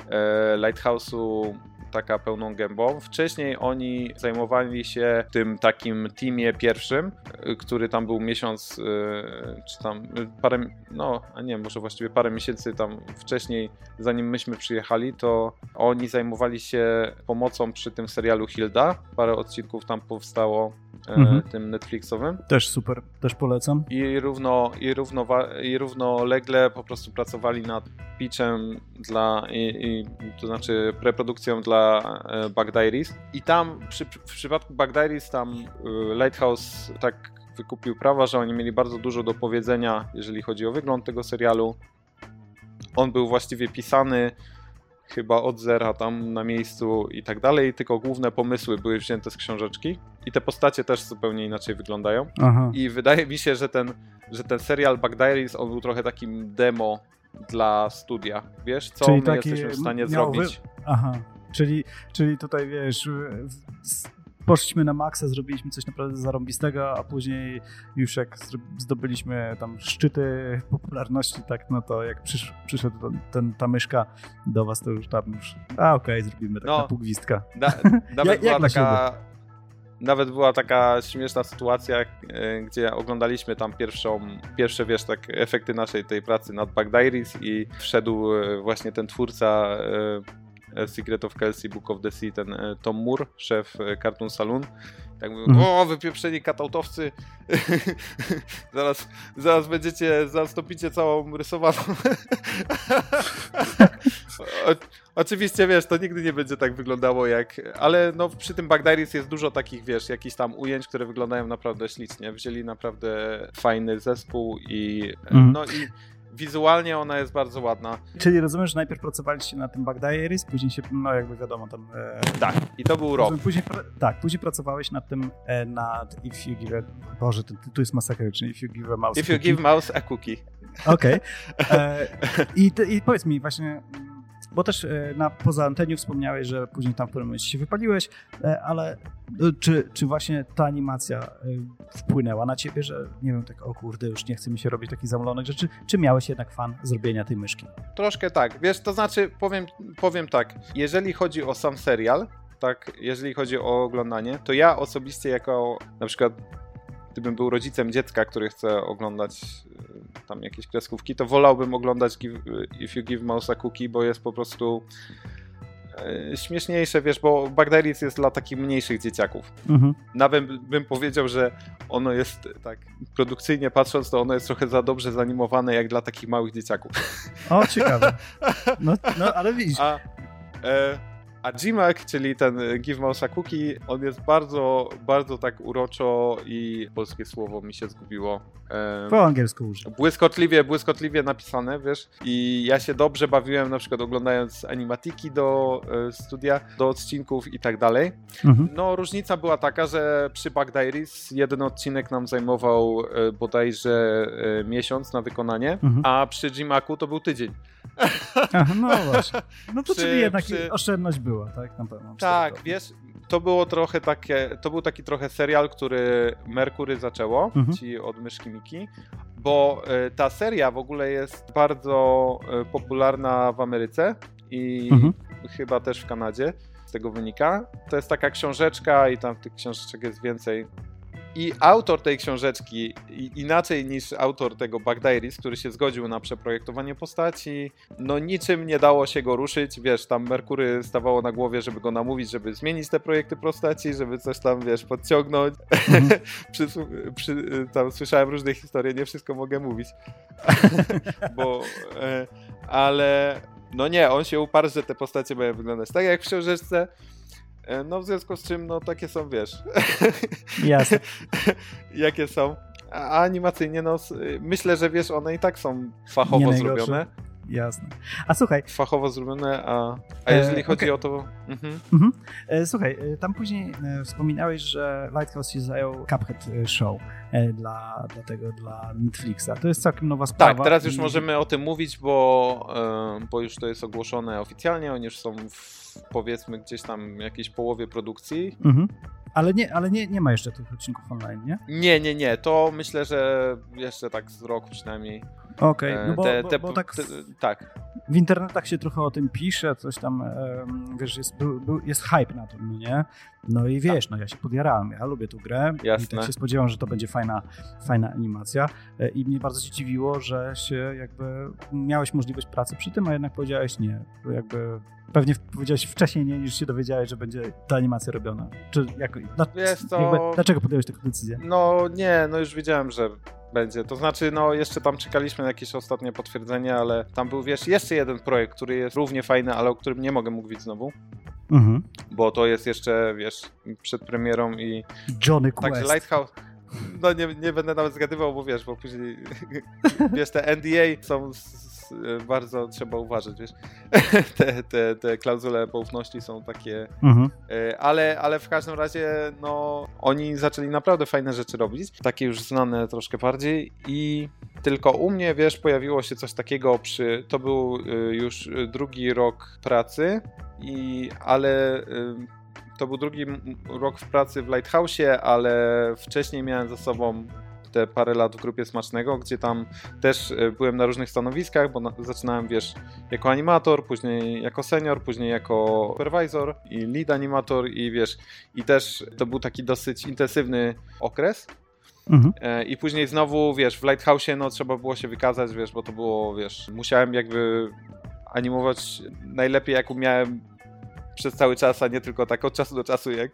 e, Lighthouse'u taka pełną gębą. Wcześniej oni zajmowali się tym takim teamie pierwszym, który tam był miesiąc, czy tam parę, no, a nie, może właściwie parę miesięcy tam wcześniej, zanim myśmy przyjechali, to oni zajmowali się pomocą przy tym serialu Hilda. Parę odcinków tam powstało mhm. tym Netflixowym. Też super, też polecam. I, równo, i, równo, i równolegle po prostu pracowali nad pitchem dla, i, i, to znaczy preprodukcją dla Bug Diaries. I tam przy, w przypadku Bug Diaries tam Lighthouse tak wykupił prawa, że oni mieli bardzo dużo do powiedzenia, jeżeli chodzi o wygląd tego serialu. On był właściwie pisany chyba od zera tam na miejscu i tak dalej, tylko główne pomysły były wzięte z książeczki i te postacie też zupełnie inaczej wyglądają. Aha. I wydaje mi się, że ten, że ten serial Bug Diaries, on był trochę takim demo dla studia. Wiesz, co czyli my taki jesteśmy w stanie miałby... zrobić. Aha, czyli, czyli tutaj wiesz... Poszliśmy na maksa, zrobiliśmy coś naprawdę zarąbistego, a później już jak zdobyliśmy tam szczyty popularności, tak, no to jak przysz, przyszedł ten, ten, ta myszka do was, to już tam już, a okej, okay, zrobimy tak no, na pół gwizdka. Da, nawet, ja, była taka, nawet była taka śmieszna sytuacja, gdzie oglądaliśmy tam pierwszą, pierwsze, wiesz, tak efekty naszej tej pracy nad Bug Diaries i wszedł właśnie ten twórca Secret of Kelsey, Book of the Sea, ten Tom Moore, szef Cartoon Saloon. Tak mówił, mhm. o, wypieprzeni katautowcy, zaraz, zaraz będziecie, zastąpicie całą rysowaną. o, oczywiście, wiesz, to nigdy nie będzie tak wyglądało jak, ale no przy tym Bug Diaries jest dużo takich, wiesz, jakichś tam ujęć, które wyglądają naprawdę ślicznie. Wzięli naprawdę fajny zespół i mhm. no i wizualnie ona jest bardzo ładna. Czyli rozumiem, że najpierw pracowaliście na tym Bug Diaries, później się, no jakby wiadomo tam... E... Tak, i to był rok. Później, tak, później pracowałeś nad tym, e, nad If You Give a... Boże, ten tytuł jest masakryczny. If You Give a Mouse If You Give Mouse a Cookie. Okej. Okay. I, I powiedz mi właśnie, bo też na, poza antenią wspomniałeś, że później tam w którym momencie się wypaliłeś, ale czy, czy właśnie ta animacja wpłynęła na ciebie, że nie wiem, tak o kurde, już nie chce mi się robić takich zamalonych rzeczy, czy miałeś jednak fan zrobienia tej myszki? Troszkę tak, wiesz, to znaczy powiem, powiem tak, jeżeli chodzi o sam serial, tak, jeżeli chodzi o oglądanie, to ja osobiście jako na przykład gdybym był rodzicem dziecka, który chce oglądać tam jakieś kreskówki, to wolałbym oglądać give, If You Give Mouse a Cookie, bo jest po prostu e, śmieszniejsze, wiesz, bo Bug Diaries jest dla takich mniejszych dzieciaków. Mhm. Nawet bym powiedział, że ono jest tak produkcyjnie patrząc, to ono jest trochę za dobrze zanimowane jak dla takich małych dzieciaków. O, ciekawe. No, no ale widzisz. A, e, A G M A C, czyli ten Give Mouse a Cookie, on jest bardzo, bardzo tak uroczo i polskie słowo mi się zgubiło. E, po angielsku użyj. Błyskotliwie, błyskotliwie napisane, wiesz. I ja się dobrze bawiłem na przykład oglądając animatiki do e, studia, do odcinków i tak dalej. Mhm. No różnica była taka, że przy Bug Diaries jeden odcinek nam zajmował e, bodajże e, miesiąc na wykonanie, mhm. a przy G M A C-u to był tydzień. Aha, no właśnie. No to przy, czyli jednak przy... oszczędność była, tak? Na pewno. Tak, wiesz, to było trochę takie, to był taki trochę serial, który Mercury zaczęło, mhm. ci od myszki Miki, bo y, ta seria w ogóle jest bardzo y, popularna w Ameryce i mhm. chyba też w Kanadzie, z tego wynika. To jest taka książeczka i tam tych książeczek jest więcej. I autor tej książeczki, inaczej niż autor tego Bug Diaries, który się zgodził na przeprojektowanie postaci, no niczym nie dało się go ruszyć, wiesz, tam Merkury stawało na głowie, żeby go namówić, żeby zmienić te projekty postaci, żeby coś tam, wiesz, podciągnąć. Mm. przy, przy, tam słyszałem różne historie, nie wszystko mogę mówić. Bo, e, ale no nie, on się uparł, że te postacie mają wyglądać tak jak w książeczce. No w związku z czym, no takie są, wiesz. Jasne. Jakie są. A animacyjnie, no myślę, że wiesz, one i tak są fachowo zrobione. Jasne. A słuchaj. Fachowo zrobione, a, a jeżeli e, chodzi okay. o to... Mhm. Mhm. E, słuchaj, tam później e, wspominałeś, że Lighthouse się zajął Cuphead Show e, dla, dla tego, dla Netflixa. To jest całkiem nowa sprawa. Tak, teraz już i... możemy o tym mówić, bo, e, bo już to jest ogłoszone oficjalnie. Oni już są w, powiedzmy gdzieś tam jakiejś połowie produkcji. Mhm. Ale, nie, ale nie, nie ma jeszcze tych odcinków online, nie? Nie, nie, nie. To myślę, że jeszcze tak z rok przynajmniej. Okej, okay. No bo, te, bo, te, bo tak, te, tak. W internetach się trochę o tym pisze, coś tam, wiesz, jest, był, był, jest hype na tym, no nie? No i wiesz, no ja się podjarałem, ja lubię tę grę. Jasne. I tak się spodziewałem, że to będzie fajna, fajna animacja i mnie bardzo się dziwiło, że się jakby miałeś możliwość pracy przy tym, a jednak powiedziałeś nie, jakby pewnie powiedziałeś wcześniej nie, niż się dowiedziałeś, że będzie ta animacja robiona. Czy jak, na, Wiesz co, jakby, dlaczego podjąłeś taką decyzję? No nie, no już wiedziałem, że będzie. To znaczy, no jeszcze tam czekaliśmy na jakieś ostatnie potwierdzenie, ale tam był, wiesz, jeszcze jeden projekt, który jest równie fajny, ale o którym nie mogę mówić znowu. Mhm. Bo to jest jeszcze, wiesz, przed premierą i... Johnny Quest. Także Lighthouse... No nie, nie będę nawet zgadywał, bo wiesz, bo później, wiesz, te N D A są z, z, bardzo, trzeba uważać, wiesz, te, te, te klauzule poufności są takie, mhm. ale, ale w każdym razie, no, oni zaczęli naprawdę fajne rzeczy robić, takie już znane troszkę bardziej i tylko u mnie, wiesz, pojawiło się coś takiego przy, to był już drugi rok pracy, i, ale... To był drugi rok w pracy w Lighthouse'ie, ale wcześniej miałem za sobą te parę lat w grupie Smacznego, gdzie tam też byłem na różnych stanowiskach, bo na, zaczynałem, wiesz, jako animator, później jako senior, później jako supervisor i lead animator i wiesz, i też to był taki dosyć intensywny okres. Mhm. I później znowu, wiesz, w Lighthouse'ie no trzeba było się wykazać, wiesz, bo to było, wiesz, musiałem jakby animować najlepiej jak umiałem przez cały czas, a nie tylko tak od czasu do czasu, jak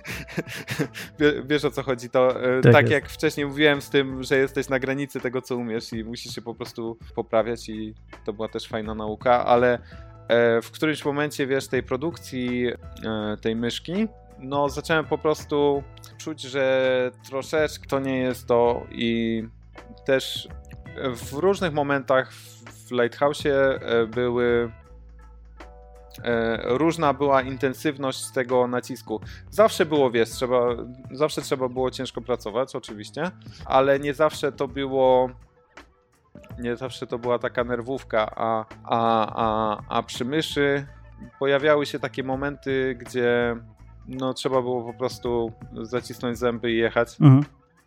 wiesz o co chodzi, to tak, tak jak wcześniej mówiłem z tym, że jesteś na granicy tego, co umiesz i musisz się po prostu poprawiać i to była też fajna nauka, ale w którymś momencie, wiesz, tej produkcji tej myszki, no zacząłem po prostu czuć, że troszeczkę to nie jest to i też w różnych momentach w Lighthouse'ie były różna była intensywność tego nacisku. Zawsze było, wiesz, trzeba, zawsze trzeba było ciężko pracować, oczywiście, ale nie zawsze to było, nie zawsze to była taka nerwówka, a, a, a, a przy myszy pojawiały się takie momenty, gdzie no, trzeba było po prostu zacisnąć zęby i jechać. Mhm.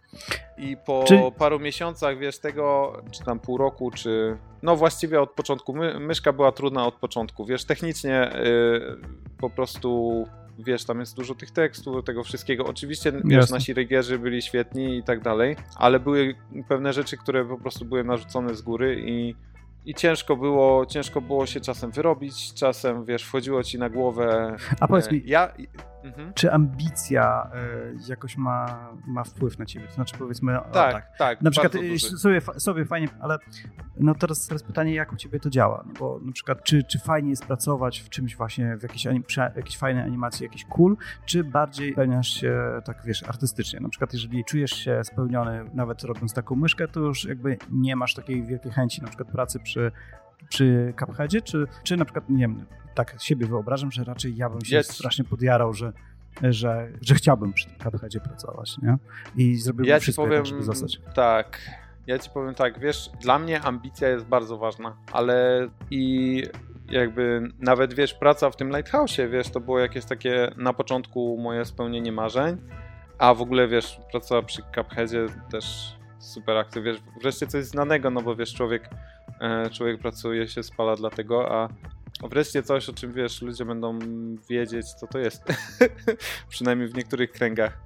I po czy... paru miesiącach, wiesz, tego, czy tam pół roku, czy... No właściwie od początku. My, myszka była trudna od początku, wiesz, technicznie yy, po prostu, wiesz, tam jest dużo tych tekstów, tego wszystkiego. Oczywiście, wiesz, Jasne. Nasi rygierzy byli świetni i tak dalej, ale były pewne rzeczy, które po prostu były narzucone z góry i I ciężko było, ciężko było się czasem wyrobić, czasem, wiesz, wchodziło ci na głowę. A powiedz mi, ja... mhm. czy ambicja y, jakoś ma, ma wpływ na ciebie? To znaczy, powiedzmy, tak, o, tak, tak. Na przykład sobie, sobie fajnie, ale no teraz, teraz pytanie, jak u ciebie to działa? No bo na przykład, czy, czy fajnie jest pracować w czymś właśnie, w jakiejś, anim, przy jakiejś fajnej animacji, jakiś cool, czy bardziej spełniasz się tak, wiesz, artystycznie? Na przykład, jeżeli czujesz się spełniony, nawet robiąc taką myszkę, to już jakby nie masz takiej wielkiej chęci na przykład pracy przy, przy Cupheadzie, czy, czy na przykład, nie wiem, tak siebie wyobrażam, że raczej ja bym się Jest. strasznie podjarał, że, że, że chciałbym przy tym Cupheadzie pracować, nie? I zrobiłbym ja wszystko, powiem, jednak, żeby zostać. Tak, ja ci powiem tak, wiesz, dla mnie ambicja jest bardzo ważna, ale i jakby nawet, wiesz, praca w tym Lighthouse'ie, wiesz, to było jakieś takie na początku moje spełnienie marzeń, a w ogóle, wiesz, praca przy Cupheadzie też super akcja, wiesz, wreszcie coś znanego, no bo wiesz, człowiek, człowiek pracuje, się spala dlatego, a wreszcie coś, o czym, wiesz, ludzie będą wiedzieć, co to jest, przynajmniej w niektórych kręgach,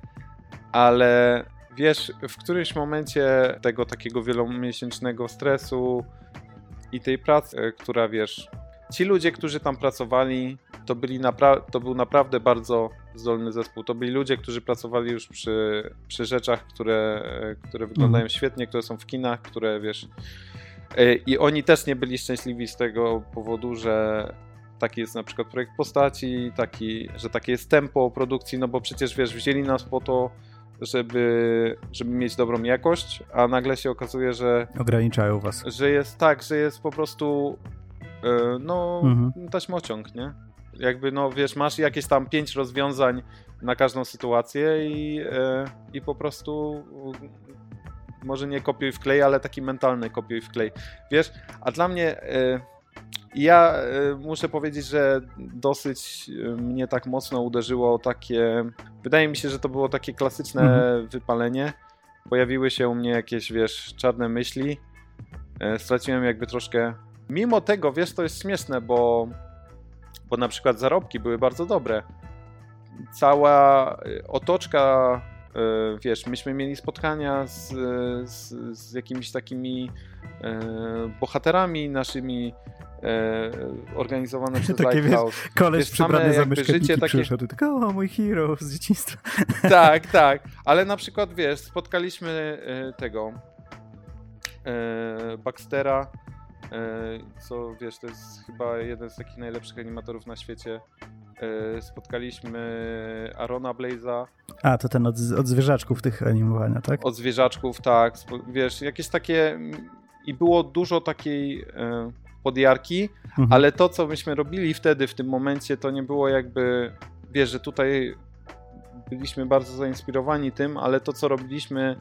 ale wiesz, w którymś momencie tego takiego wielomiesięcznego stresu i tej pracy, która, wiesz, ci ludzie, którzy tam pracowali, to, byli napra- to był naprawdę bardzo zdolny zespół. To byli ludzie, którzy pracowali już przy, przy rzeczach, które, które wyglądają mm. świetnie, które są w kinach, które, wiesz... I oni też nie byli szczęśliwi z tego powodu, że taki jest na przykład projekt postaci, taki, że takie jest tempo produkcji, no bo przecież, wiesz, wzięli nas po to, żeby, żeby mieć dobrą jakość, a nagle się okazuje, że... Ograniczają was. Że jest tak, że jest po prostu no mhm. taśmociąg, nie? Jakby, no wiesz, masz jakieś tam pięć rozwiązań na każdą sytuację i, i po prostu może nie kopiuj wklej, ale taki mentalny kopiuj wklej. Wiesz, a dla mnie ja muszę powiedzieć, że dosyć mnie tak mocno uderzyło takie, wydaje mi się, że to było takie klasyczne mhm. wypalenie. Pojawiły się u mnie jakieś, wiesz, czarne myśli e, straciłem jakby troszkę. Mimo tego, wiesz, to jest śmieszne, bo, bo na przykład zarobki były bardzo dobre. Cała otoczka, e, wiesz, myśmy mieli spotkania z, z, z jakimiś takimi e, bohaterami naszymi, E, organizowane przez takie, Lighthouse. Wiesz, koleś przebrany za myszkę takie... przyszedł, tylko o, mój hero z dzieciństwa. Tak, tak, ale na przykład, wiesz, spotkaliśmy e, tego e, Baxtera, e, co, wiesz, to jest chyba jeden z takich najlepszych animatorów na świecie. E, spotkaliśmy Arona Blaze'a. A, to ten od, od zwierzaczków tych animowania, tak? Od zwierzaczków, tak, wiesz, jakieś takie i było dużo takiej e, podjarki, mhm. ale to, co myśmy robili wtedy, w tym momencie, to nie było jakby, wiesz, że tutaj byliśmy bardzo zainspirowani tym, ale to, co robiliśmy,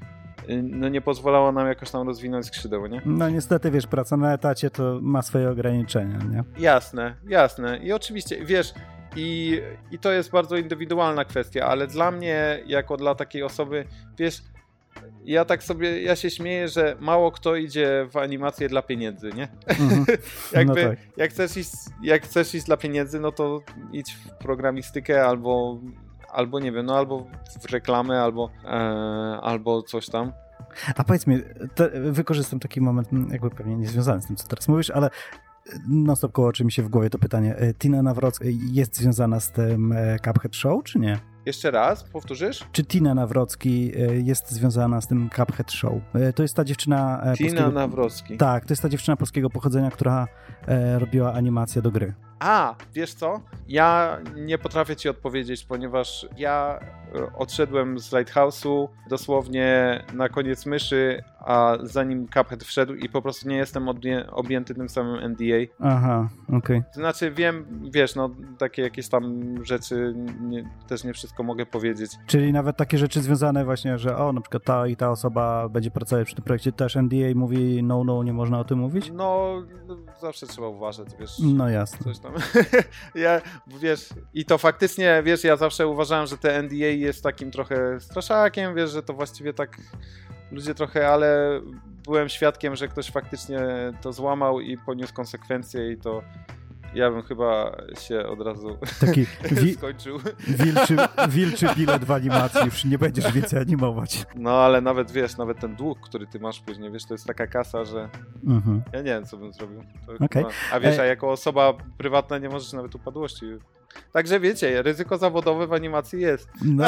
no nie pozwalało nam jakoś tam rozwinąć skrzydeł, nie? No niestety, wiesz, praca na etacie to ma swoje ograniczenia, nie? Jasne, jasne. I oczywiście, wiesz, i, i to jest bardzo indywidualna kwestia, ale dla mnie, jako dla takiej osoby, wiesz, ja tak sobie, ja się śmieję, że mało kto idzie w animację dla pieniędzy, nie? Mhm. Jakby, no tak. jak, chcesz iść, jak chcesz iść dla pieniędzy, no to idź w programistykę albo, albo nie wiem, no albo w reklamę, albo, e, albo coś tam. A powiedz mi, te, wykorzystam taki moment, jakby pewnie nie związany z tym, co teraz mówisz, ale non stop kołoczy mi się w głowie to pytanie. Tina Nawrocka jest związana z tym Cuphead Show, czy nie? Jeszcze raz, powtórzysz? Czy Tina Nawrocki jest związana z tym Cuphead Show? To jest ta dziewczyna... Tina polskiego... Nawrocki. Tak, to jest ta dziewczyna polskiego pochodzenia, która e, robiła animację do gry. A, wiesz co? Ja nie potrafię ci odpowiedzieć, ponieważ ja odszedłem z Lighthouse'u dosłownie na koniec myszy, a zanim Cuphead wszedł i po prostu nie jestem odję- objęty tym samym N D A. Aha, okej. Okay. Znaczy wiem, wiesz, no takie jakieś tam rzeczy nie, też nie wszystko mogę powiedzieć. Czyli nawet takie rzeczy związane właśnie, że o, na przykład ta i ta osoba będzie pracować przy tym projekcie, też N D A mówi no, no, nie można o tym mówić? No, no zawsze trzeba uważać, wiesz. No jasne. Coś tam. Ja, wiesz, i to faktycznie, wiesz, ja zawsze uważałem, że te N D A jest takim trochę straszakiem, wiesz, że to właściwie tak ludzie trochę, ale byłem świadkiem, że ktoś faktycznie to złamał i poniósł konsekwencje i to ja bym chyba się od razu Taki wi- skończył. Wilczy, wilczy bilet w animacji, już nie będziesz więcej animować. No ale nawet, wiesz, nawet ten dług, który ty masz później, wiesz, to jest taka kasa, że mhm. ja nie wiem, co bym zrobił. Okay. Chyba... A wiesz, a jako osoba prywatna nie możesz nawet upadłości. Także wiecie, ryzyko zawodowe w animacji jest. No,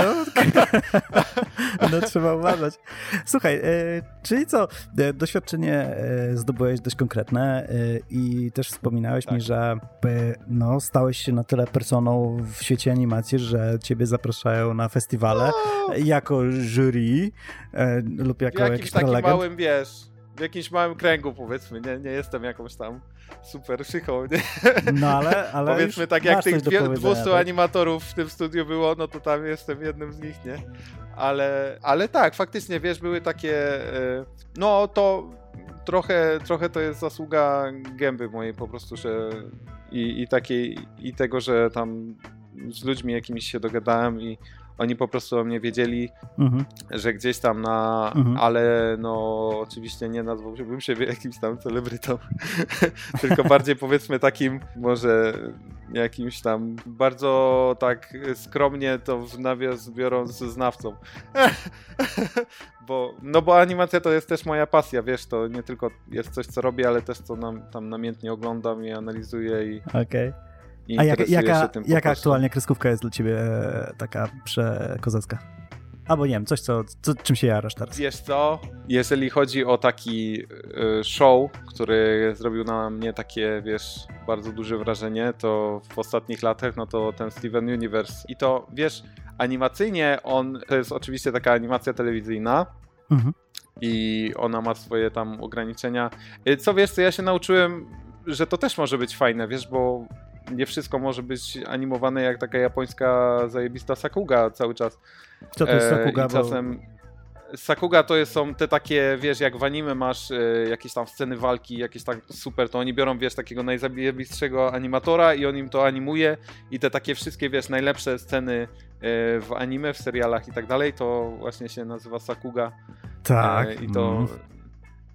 no trzeba uważać. Słuchaj, e, czyli co, e, doświadczenie e, zdobyłeś dość konkretne e, i też wspominałeś tak. mi, że e, no, stałeś się na tyle personą w świecie animacji, że ciebie zapraszają na festiwale no. jako jury e, lub jako jakiś jakiś takim prelegent. małym, wiesz, w jakimś małym kręgu, powiedzmy, nie, nie jestem jakąś tam super szychą, nie? No ale, ale powiedzmy tak, jak tych dwieście animatorów w tym studiu było, no to tam jestem jednym z nich, nie? Ale, ale tak, faktycznie, wiesz, były takie, no to trochę, trochę to jest zasługa gęby mojej po prostu, że i, i takiej, i tego, że tam z ludźmi jakimiś się dogadałem i oni po prostu o mnie wiedzieli, mhm. że gdzieś tam na... Mhm. Ale no oczywiście nie nazwałbym siebie jakimś tam celebrytą, tylko bardziej powiedzmy takim może jakimś tam bardzo tak skromnie to w nawias biorąc znawcą. bo, no bo animacja to jest też moja pasja, wiesz, to nie tylko jest coś, co robię, ale też co nam, tam namiętnie oglądam i analizuję i... Okej. Okay. A jak, jaka, jaka aktualnie kreskówka jest dla ciebie taka przekozacka? Albo nie wiem, coś, co, co, czym się jarasz teraz? Wiesz co, jeżeli chodzi o taki y, show, który zrobił na mnie takie, wiesz, bardzo duże wrażenie, to w ostatnich latach, no to ten Steven Universe. I to, wiesz, animacyjnie on, to jest oczywiście taka animacja telewizyjna, mhm. i ona ma swoje tam ograniczenia. Co wiesz, co ja się nauczyłem, że to też może być fajne, wiesz, bo nie wszystko może być animowane jak taka japońska zajebista Sakuga cały czas. Co to jest Sakuga? E, i czasem... bo... Sakuga to jest, są te takie, wiesz, jak w anime masz e, jakieś tam sceny walki, jakieś tak super, to oni biorą, wiesz, takiego najzajebistszego animatora i on im to animuje i te takie wszystkie, wiesz, najlepsze sceny e, w anime, w serialach i tak dalej, to właśnie się nazywa Sakuga. Tak. E, I to... Mm.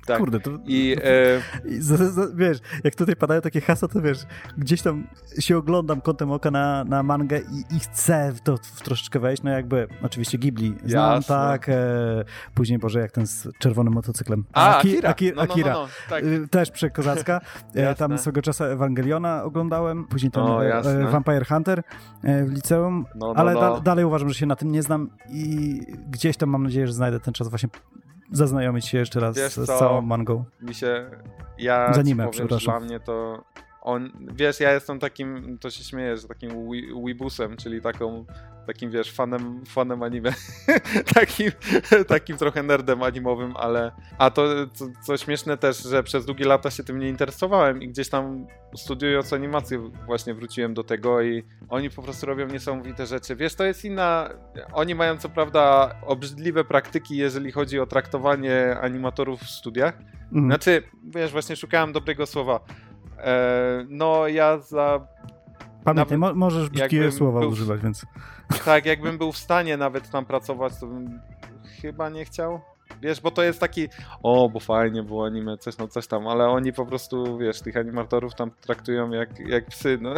Tak. Kurde, to... I, e... I z, z, wiesz, jak tutaj padają takie hasła, to wiesz, gdzieś tam się oglądam kątem oka na, na mangę i, i chcę w to w troszeczkę wejść, no jakby, oczywiście Ghibli znam, Jasne. tak, e, później, Boże, jak ten z czerwonym motocyklem. A, Aki, Akira, Aki, no, no, Akira. no, no, tak. E, też przekozacka. E, tam swego czasu Ewangeliona oglądałem, później ten o, e, Vampire Hunter e, w liceum, no, no, ale no. Da, dalej uważam, że się na tym nie znam i gdzieś tam mam nadzieję, że znajdę ten czas właśnie zaznajomić się jeszcze raz Wiesz z co? całą mangą. Mi się, ja Z ci anime, powiem, przepraszam. że dla mnie to on, wiesz, ja jestem takim, to się śmieję, że takim wi- weebusem, czyli taką, takim, wiesz, fanem, fanem anime, takim, takim trochę nerdem animowym, ale, a to, co, co śmieszne też, że przez długie lata się tym nie interesowałem i gdzieś tam studiując animację właśnie wróciłem do tego i oni po prostu robią niesamowite rzeczy. Wiesz, to jest inna, oni mają co prawda obrzydliwe praktyki, jeżeli chodzi o traktowanie animatorów w studiach. Mhm. Znaczy, wiesz, właśnie szukałem dobrego słowa. E, no ja za... Pamiętaj, mo- możesz brzydkiego jakbym słowa był- używać, więc... Tak, jakbym był w stanie nawet tam pracować, to bym chyba nie chciał. Wiesz, bo to jest taki, o, bo fajnie było anime, coś no coś tam, ale oni po prostu, wiesz, tych animatorów tam traktują jak, jak psy, no.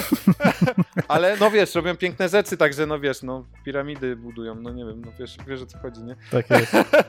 Ale no wiesz, robią piękne rzeczy, także no wiesz, no piramidy budują, no nie wiem, no wiesz, wiesz o co chodzi, nie? Tak jest.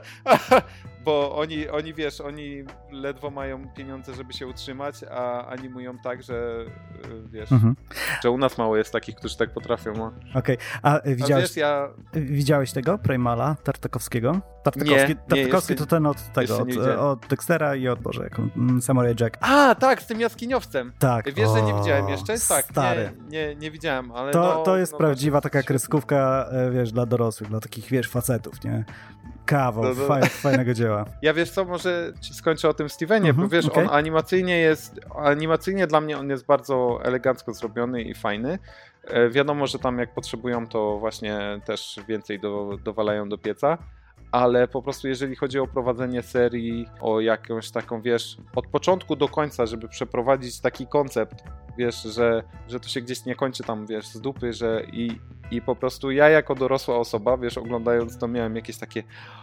Bo oni, oni, wiesz, oni ledwo mają pieniądze, żeby się utrzymać, a animują tak, że y, wiesz, Mhm. że u nas mało jest takich, którzy tak potrafią. No. Okej, a y, A widziałeś, wiesz, ja... widziałeś tego, Primala Tartakowskiego? Tartakowski, Nie, nie, Tartakowski jeszcze- to ten od tego, jeszcze od, nie widziałem. od Dextera i od, Boże, jak on, mm, Samurai Jack. A, tak, z tym jaskiniowcem. Tak. Wiesz, że nie o, widziałem jeszcze? Tak, stary. nie, nie, nie widziałem, ale To, no, to jest no, prawdziwa właśnie, taka świetnie. kreskówka, e, wiesz, dla dorosłych, dla takich, wiesz, facetów, nie? Kawał, No, no. faj, fajnego dzieła. Ja wiesz co, może ci skończę o tym Stevenie, Mhm, bo wiesz, okej. on animacyjnie jest, animacyjnie dla mnie on jest bardzo elegancko zrobiony i fajny. E, wiadomo, że tam jak potrzebują, to właśnie też więcej do, dowalają do pieca, ale po prostu jeżeli chodzi o prowadzenie serii, o jakąś taką, wiesz, od początku do końca, żeby przeprowadzić taki koncept, wiesz, że, że to się gdzieś nie kończy tam, wiesz, z dupy, że i, i po prostu ja jako dorosła osoba, wiesz, oglądając to miałem jakieś takie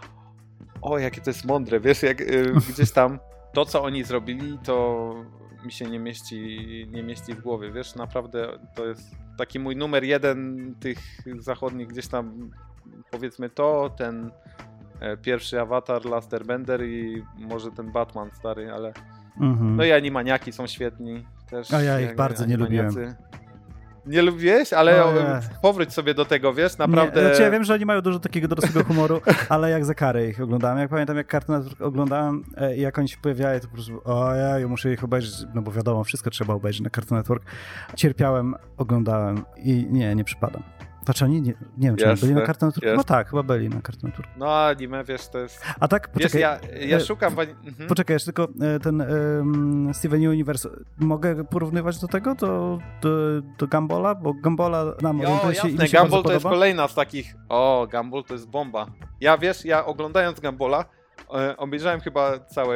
o, jakie to jest mądre, wiesz, jak y, gdzieś tam to, co oni zrobili, to mi się nie mieści, nie mieści w głowie, wiesz, naprawdę to jest taki mój numer jeden tych zachodnich gdzieś tam, powiedzmy to, ten e, pierwszy Avatar, Last Airbender i może ten Batman stary, ale Mhm. no i animaniaki są świetni też. A ja ich jak- bardzo nie animaniacy. Nie lubiłeś? Ale No o, nie. powróć sobie do tego, wiesz, naprawdę... Nie, znaczy ja wiem, że oni mają dużo takiego dorosłego humoru, ale jak za karę ich oglądałem. Jak pamiętam, jak Cartoon Network oglądałem e, i jak oni się pojawiali, to po prostu ojej, muszę ich obejrzeć, no bo wiadomo, wszystko trzeba obejrzeć na Cartoon Network. Cierpiałem, oglądałem i nie, nie przypadam. Znaczy oni, nie, nie wiem, czy oni Jasne, byli na Cartoon Network? jasne. No tak, chyba byli na Cartoon Network. No anime, wiesz, to jest... A tak, Wiesz, poczekaj, ja, ja e, szukam... Wani... Mhm. Poczekaj, jeszcze tylko e, ten um, Steven Universe, mogę porównywać do tego, do, do, do Gumballa? Bo Gumballa nam Jo, orientuję się i jasne, mi się Gumball bardzo to jest podoba. kolejna z takich... O, Gumball to jest bomba. Ja, wiesz, ja oglądając Gumballa, e, obejrzałem chyba całe...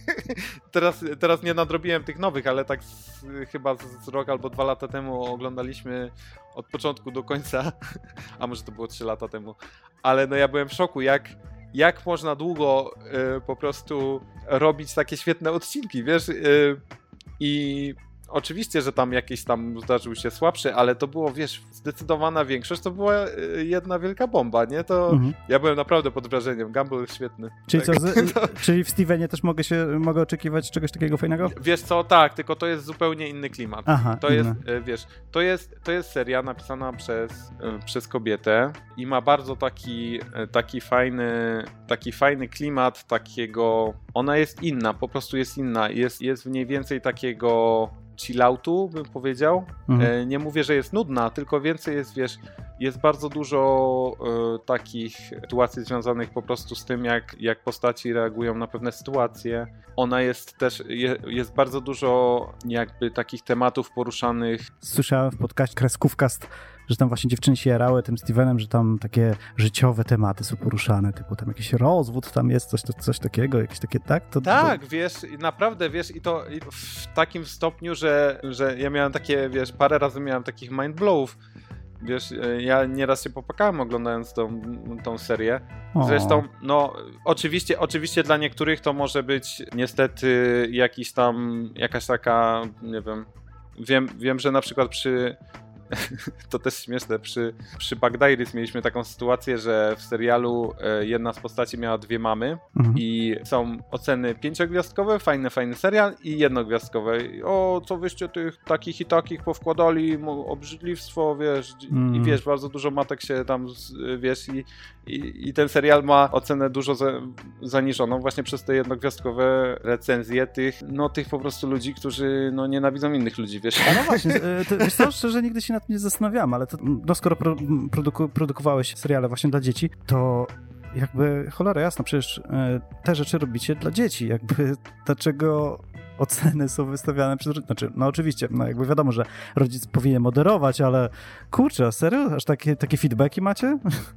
teraz, teraz nie nadrobiłem tych nowych, ale tak z, chyba z, z rok albo dwa lata temu oglądaliśmy od początku do końca, a może to było trzy lata temu, ale no ja byłem w szoku, jak, jak można długo e, po prostu robić takie świetne odcinki, wiesz, e, i oczywiście, że tam jakiś tam zdarzył się słabszy, ale to było, wiesz, zdecydowana większość, to była e, jedna wielka bomba, nie? To Mhm. ja byłem naprawdę pod wrażeniem, Gumball jest świetny. Czyli, Tak. co, z, czyli w Stevenie też mogę się mogę oczekiwać czegoś takiego fajnego? Wiesz co, tak, tylko to jest zupełnie inny klimat. Aha, To inne. jest, e, wiesz, to jest, to jest seria napisana przez, e, przez kobietę i ma bardzo taki, e, taki fajny, taki fajny klimat, takiego, ona jest inna, po prostu jest inna, jest, jest w niej więcej takiego chilloutu, bym powiedział. Mhm. E, nie mówię, że jest nudna, tylko więcej jest, wiesz, jest bardzo dużo e, takich sytuacji związanych po prostu z tym, jak, jak postaci reagują na pewne sytuacje. Ona jest też, je, jest bardzo dużo jakby takich tematów poruszanych. Słyszałem w podcaście Kreskówkast, że tam właśnie dziewczyny się jarały tym Stevenem, że tam takie życiowe tematy są poruszane, typu tam jakiś rozwód, tam jest coś, coś takiego, jakieś takie, tak? To, Tak, to... wiesz, naprawdę, wiesz, i to i w takim stopniu, że, że ja miałem takie, wiesz, parę razy miałem takich mindblowów, wiesz, ja nieraz się popłakałem oglądając tą, tą serię. O. Zresztą, no, oczywiście, oczywiście dla niektórych to może być niestety jakiś tam, jakaś taka, nie wiem, wiem, wiem, że na przykład przy to też śmieszne, przy, przy Bug Diaries mieliśmy taką sytuację, że w serialu jedna z postaci miała dwie mamy mhm. i są oceny pięciogwiazdkowe, fajny, fajny serial i jednogwiazdkowe. O, co wyście tych takich i takich powkładali, obrzydliwstwo, wiesz, mm. i wiesz, bardzo dużo matek się tam, wiesz, i, i, i ten serial ma ocenę dużo za, zaniżoną właśnie przez te jednogwiazdkowe recenzje tych, no tych po prostu ludzi, którzy no nienawidzą innych ludzi, wiesz. A no właśnie, to, wiesz co, szczerze nigdy się nad tym nie zastanawiałem, ale to, no skoro pro, produku, produkowałeś seriale właśnie dla dzieci, to jakby cholera jasna, przecież e, te rzeczy robicie dla dzieci, jakby dlaczego oceny są wystawiane przez... Znaczy, no oczywiście, no jakby wiadomo, że rodzic powinien moderować, ale kurczę, serio? Aż takie, takie feedbacki macie?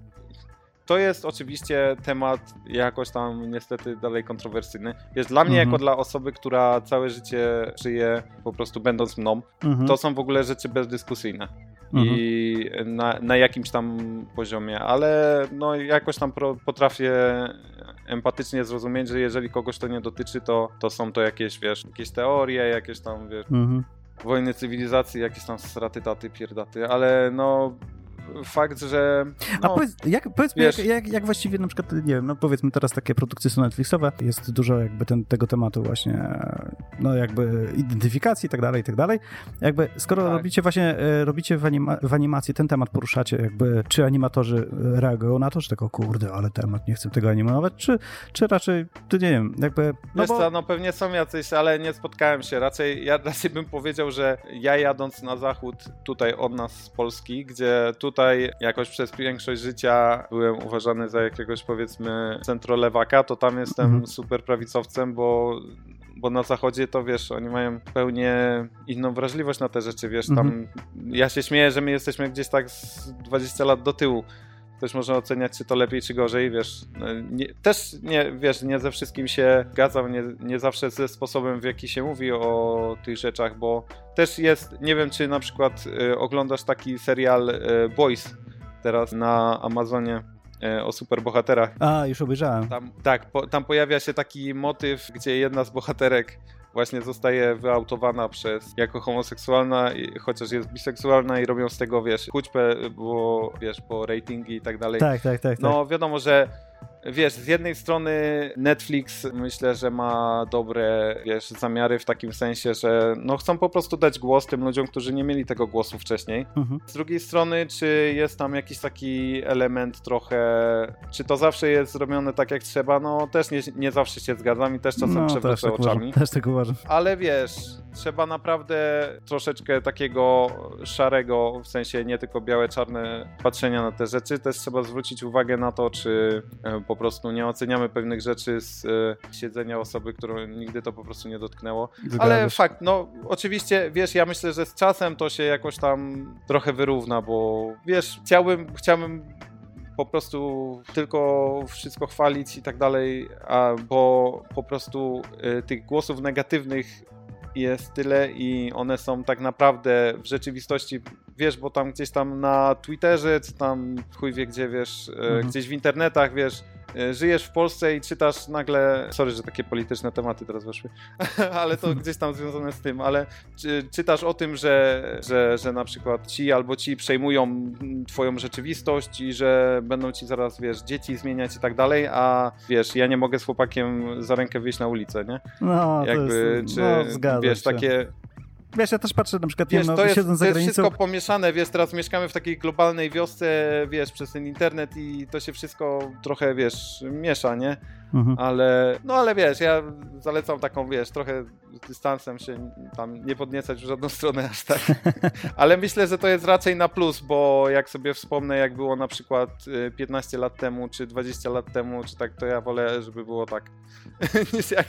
To jest oczywiście temat jakoś tam niestety dalej kontrowersyjny. Wiesz, dla mnie mm-hmm. jako dla osoby, która całe życie żyje po prostu będąc mną, mm-hmm. to są w ogóle rzeczy bezdyskusyjne. Mm-hmm. I na, na jakimś tam poziomie, ale no jakoś tam pro, potrafię empatycznie zrozumieć, że jeżeli kogoś to nie dotyczy, to, to są to jakieś, wiesz, jakieś teorie, jakieś tam, wiesz, mm-hmm. wojny cywilizacji, jakieś tam straty, taty, pierdaty, ale no fakt, że... No, A powiedz, jak, powiedz mi, jak, jak, jak właściwie na przykład, nie wiem, no powiedzmy teraz takie produkcje są Netflixowe, jest dużo jakby ten, tego tematu właśnie, no jakby identyfikacji i tak dalej, i tak dalej. Jakby skoro tak. robicie właśnie, robicie w, anima, w animacji, ten temat poruszacie, jakby czy animatorzy reagują na to, że tego kurde, ale temat, nie chcę tego animować, czy, czy raczej, ty nie wiem, jakby... No Wiesz bo... co, no pewnie są jacyś, ale nie spotkałem się. Raczej, ja raczej bym powiedział, że ja jadąc na zachód tutaj od nas z Polski, gdzie tu tutaj jakoś przez większość życia byłem uważany za jakiegoś powiedzmy centrolewaka, to tam jestem mhm. super prawicowcem, bo, bo na zachodzie to wiesz, oni mają zupełnie inną wrażliwość na te rzeczy, wiesz, tam mhm. ja się śmieję, że my jesteśmy gdzieś tak z dwadzieścia lat do tyłu. Ktoś może oceniać, czy to lepiej, czy gorzej, wiesz. Nie, też nie, wiesz, nie ze wszystkim się zgadzam, nie, nie zawsze ze sposobem, w jaki się mówi o tych rzeczach, bo też jest, nie wiem, czy na przykład y, oglądasz taki serial y, Boys teraz na Amazonie y, o superbohaterach. A, już obejrzałem. Tam, tak, po, tam pojawia się taki motyw, gdzie jedna z bohaterek właśnie zostaje wyautowana przez, jako homoseksualna, chociaż jest biseksualna i robią z tego, wiesz, hućpę, bo, wiesz, po ratingi i tak dalej. Tak, tak, tak. No tak. wiadomo, że wiesz, z jednej strony Netflix myślę, że ma dobre, wiesz, zamiary w takim sensie, że no chcą po prostu dać głos tym ludziom, którzy nie mieli tego głosu wcześniej. Mhm. Z drugiej strony, czy jest tam jakiś taki element trochę, czy to zawsze jest zrobione tak jak trzeba, no też nie, nie zawsze się zgadzam i też czasem no, przewrócę tak oczami. Uważam, też tak uważam. Ale wiesz, trzeba naprawdę troszeczkę takiego szarego, w sensie nie tylko białe, czarne patrzenia na te rzeczy, też trzeba zwrócić uwagę na to, czy po prostu nie oceniamy pewnych rzeczy z y, siedzenia osoby, którą nigdy to po prostu nie dotknęło. Zgadzasz. Ale fakt, no oczywiście, wiesz, ja myślę, że z czasem to się jakoś tam trochę wyrówna, bo wiesz, chciałbym, chciałbym po prostu tylko wszystko chwalić i tak dalej, a, bo po prostu y, tych głosów negatywnych jest tyle i one są tak naprawdę w rzeczywistości, wiesz, bo tam gdzieś tam na Twitterze, czy tam chuj wie gdzie, wiesz, mhm. gdzieś w internetach, wiesz, żyjesz w Polsce i czytasz nagle, sorry, że takie polityczne tematy teraz weszły, ale to gdzieś tam związane z tym, ale czy, czytasz o tym, że, że, że na przykład ci albo ci przejmują twoją rzeczywistość i że będą ci zaraz, wiesz, dzieci zmieniać i tak dalej, a wiesz, ja nie mogę z chłopakiem za rękę wyjść na ulicę, nie? No, jakby, jest, czy, no, zgadzam wiesz, się. takie... Wiesz, ja też patrzę na przykład, wiesz, no, to jest, siedząc za to jest granicą... wszystko pomieszane, wiesz, teraz mieszkamy w takiej globalnej wiosce, wiesz, przez ten internet i to się wszystko trochę, wiesz, miesza, nie? Mhm. Ale, no ale wiesz, ja zalecam taką, wiesz, trochę z dystansem się tam nie podniecać w żadną stronę aż tak. Ale myślę, że to jest raczej na plus, bo jak sobie wspomnę, jak było na przykład piętnaście lat temu, czy dwadzieścia lat temu, czy tak, to ja wolę, żeby było tak. niż jak...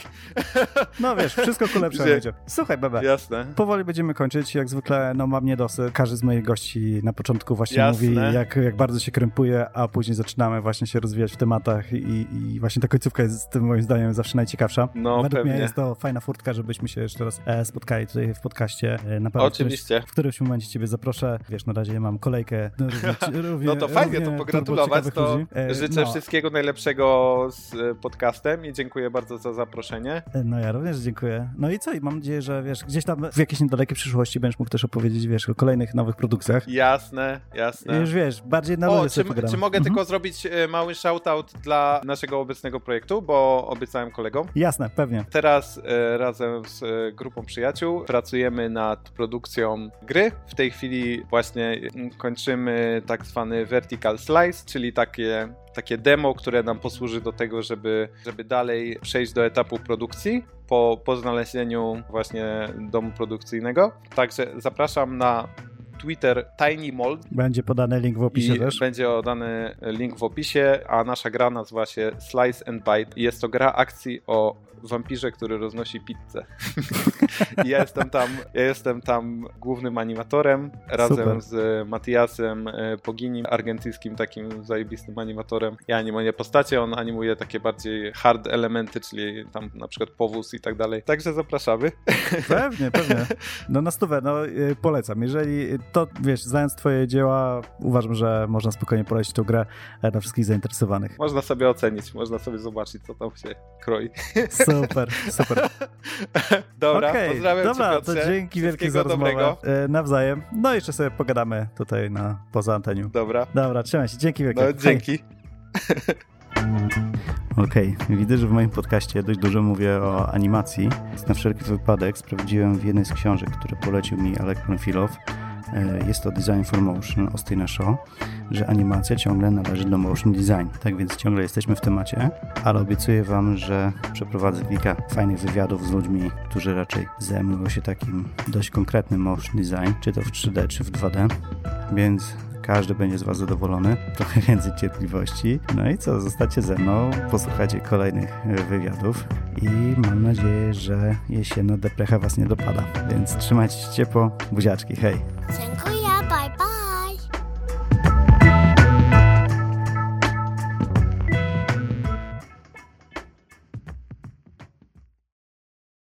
No wiesz, wszystko ku lepszemu będzie. Słuchaj, Bebe, jasne. Powoli będziemy kończyć, jak zwykle, no mam niedosyt. Każdy z moich gości na początku właśnie jasne. mówi, jak, jak bardzo się krępuje, a później zaczynamy właśnie się rozwijać w tematach i, i właśnie ta końcówka rozmówka jest tym moim zdaniem zawsze najciekawsza. No, Według pewnie. mnie jest to fajna furtka, żebyśmy się jeszcze raz e, spotkali tutaj w podcaście. E, na pewno Oczywiście. W którymś momencie ciebie zaproszę. Wiesz, na razie mam kolejkę. No, równie, równie, no to fajnie, to pogratulować. To e, życzę no. wszystkiego najlepszego z podcastem i dziękuję bardzo za zaproszenie. E, no ja również dziękuję. No i co? I mam nadzieję, że wiesz, gdzieś tam w jakiejś niedalekiej przyszłości będziesz mógł też opowiedzieć, wiesz, o kolejnych nowych produkcjach. Jasne, jasne. I już wiesz, bardziej na O, ludzie czy, sobie pogadamy. czy mogę Mhm. tylko zrobić e, mały shoutout dla naszego obecnego projektu, bo obiecałem kolegom. Jasne, pewnie. Teraz e, razem z e, grupą przyjaciół pracujemy nad produkcją gry. W tej chwili właśnie mm, kończymy tak zwany vertical slice, czyli takie, takie demo, które nam posłuży do tego, żeby, żeby dalej przejść do etapu produkcji po, po znalezieniu właśnie domu produkcyjnego. Także zapraszam na Twitter TinyMold. Będzie podany link w opisie I też. będzie podany link w opisie, a nasza gra nazywa się Slice and Bite. Jest to gra akcji o wampirze, który roznosi pizzę. I ja jestem tam, ja jestem tam głównym animatorem razem Super. z Matiasem Poginim, argentyńskim takim zajebistym animatorem. Ja animuję postacie, on animuje takie bardziej hard elementy, czyli tam na przykład powóz i tak dalej. Także zapraszamy. Pewnie, pewnie. No na stówę, no y, polecam. Jeżeli to, wiesz, znając twoje dzieła, uważam, że można spokojnie polecić tą grę e, dla wszystkich zainteresowanych. Można sobie ocenić, można sobie zobaczyć, co tam się kroi. Super, super. Dobra, Okej, pozdrawiam dobra, cię, Piotrze. to dzięki wielkie za Wszystkiego rozmowę. dobrego. E, nawzajem. No jeszcze sobie pogadamy tutaj na poza antenią. Dobra, Dobra, trzymaj się. Dzięki wielkie. no Hej. dzięki. Okej, okay. Widzę, że w moim podcaście dość dużo mówię o animacji. Na wszelki wypadek sprawdziłem w jednej z książek, które polecił mi Alek Panfilow, jest to Design for Motion Austina Shaw, że animacja ciągle należy do motion design. Tak więc ciągle jesteśmy w temacie, ale obiecuję wam, że przeprowadzę kilka fajnych wywiadów z ludźmi, którzy raczej zajmują się takim dość konkretnym motion design, czy to w trzy D, czy w dwa D, więc każdy będzie z was zadowolony. Trochę więcej cierpliwości. No i co, zostacie ze mną, posłuchajcie kolejnych wywiadów i mam nadzieję, że jesienna deprecha was nie dopada. Więc trzymajcie się ciepło, buziaczki, hej! Dziękuję.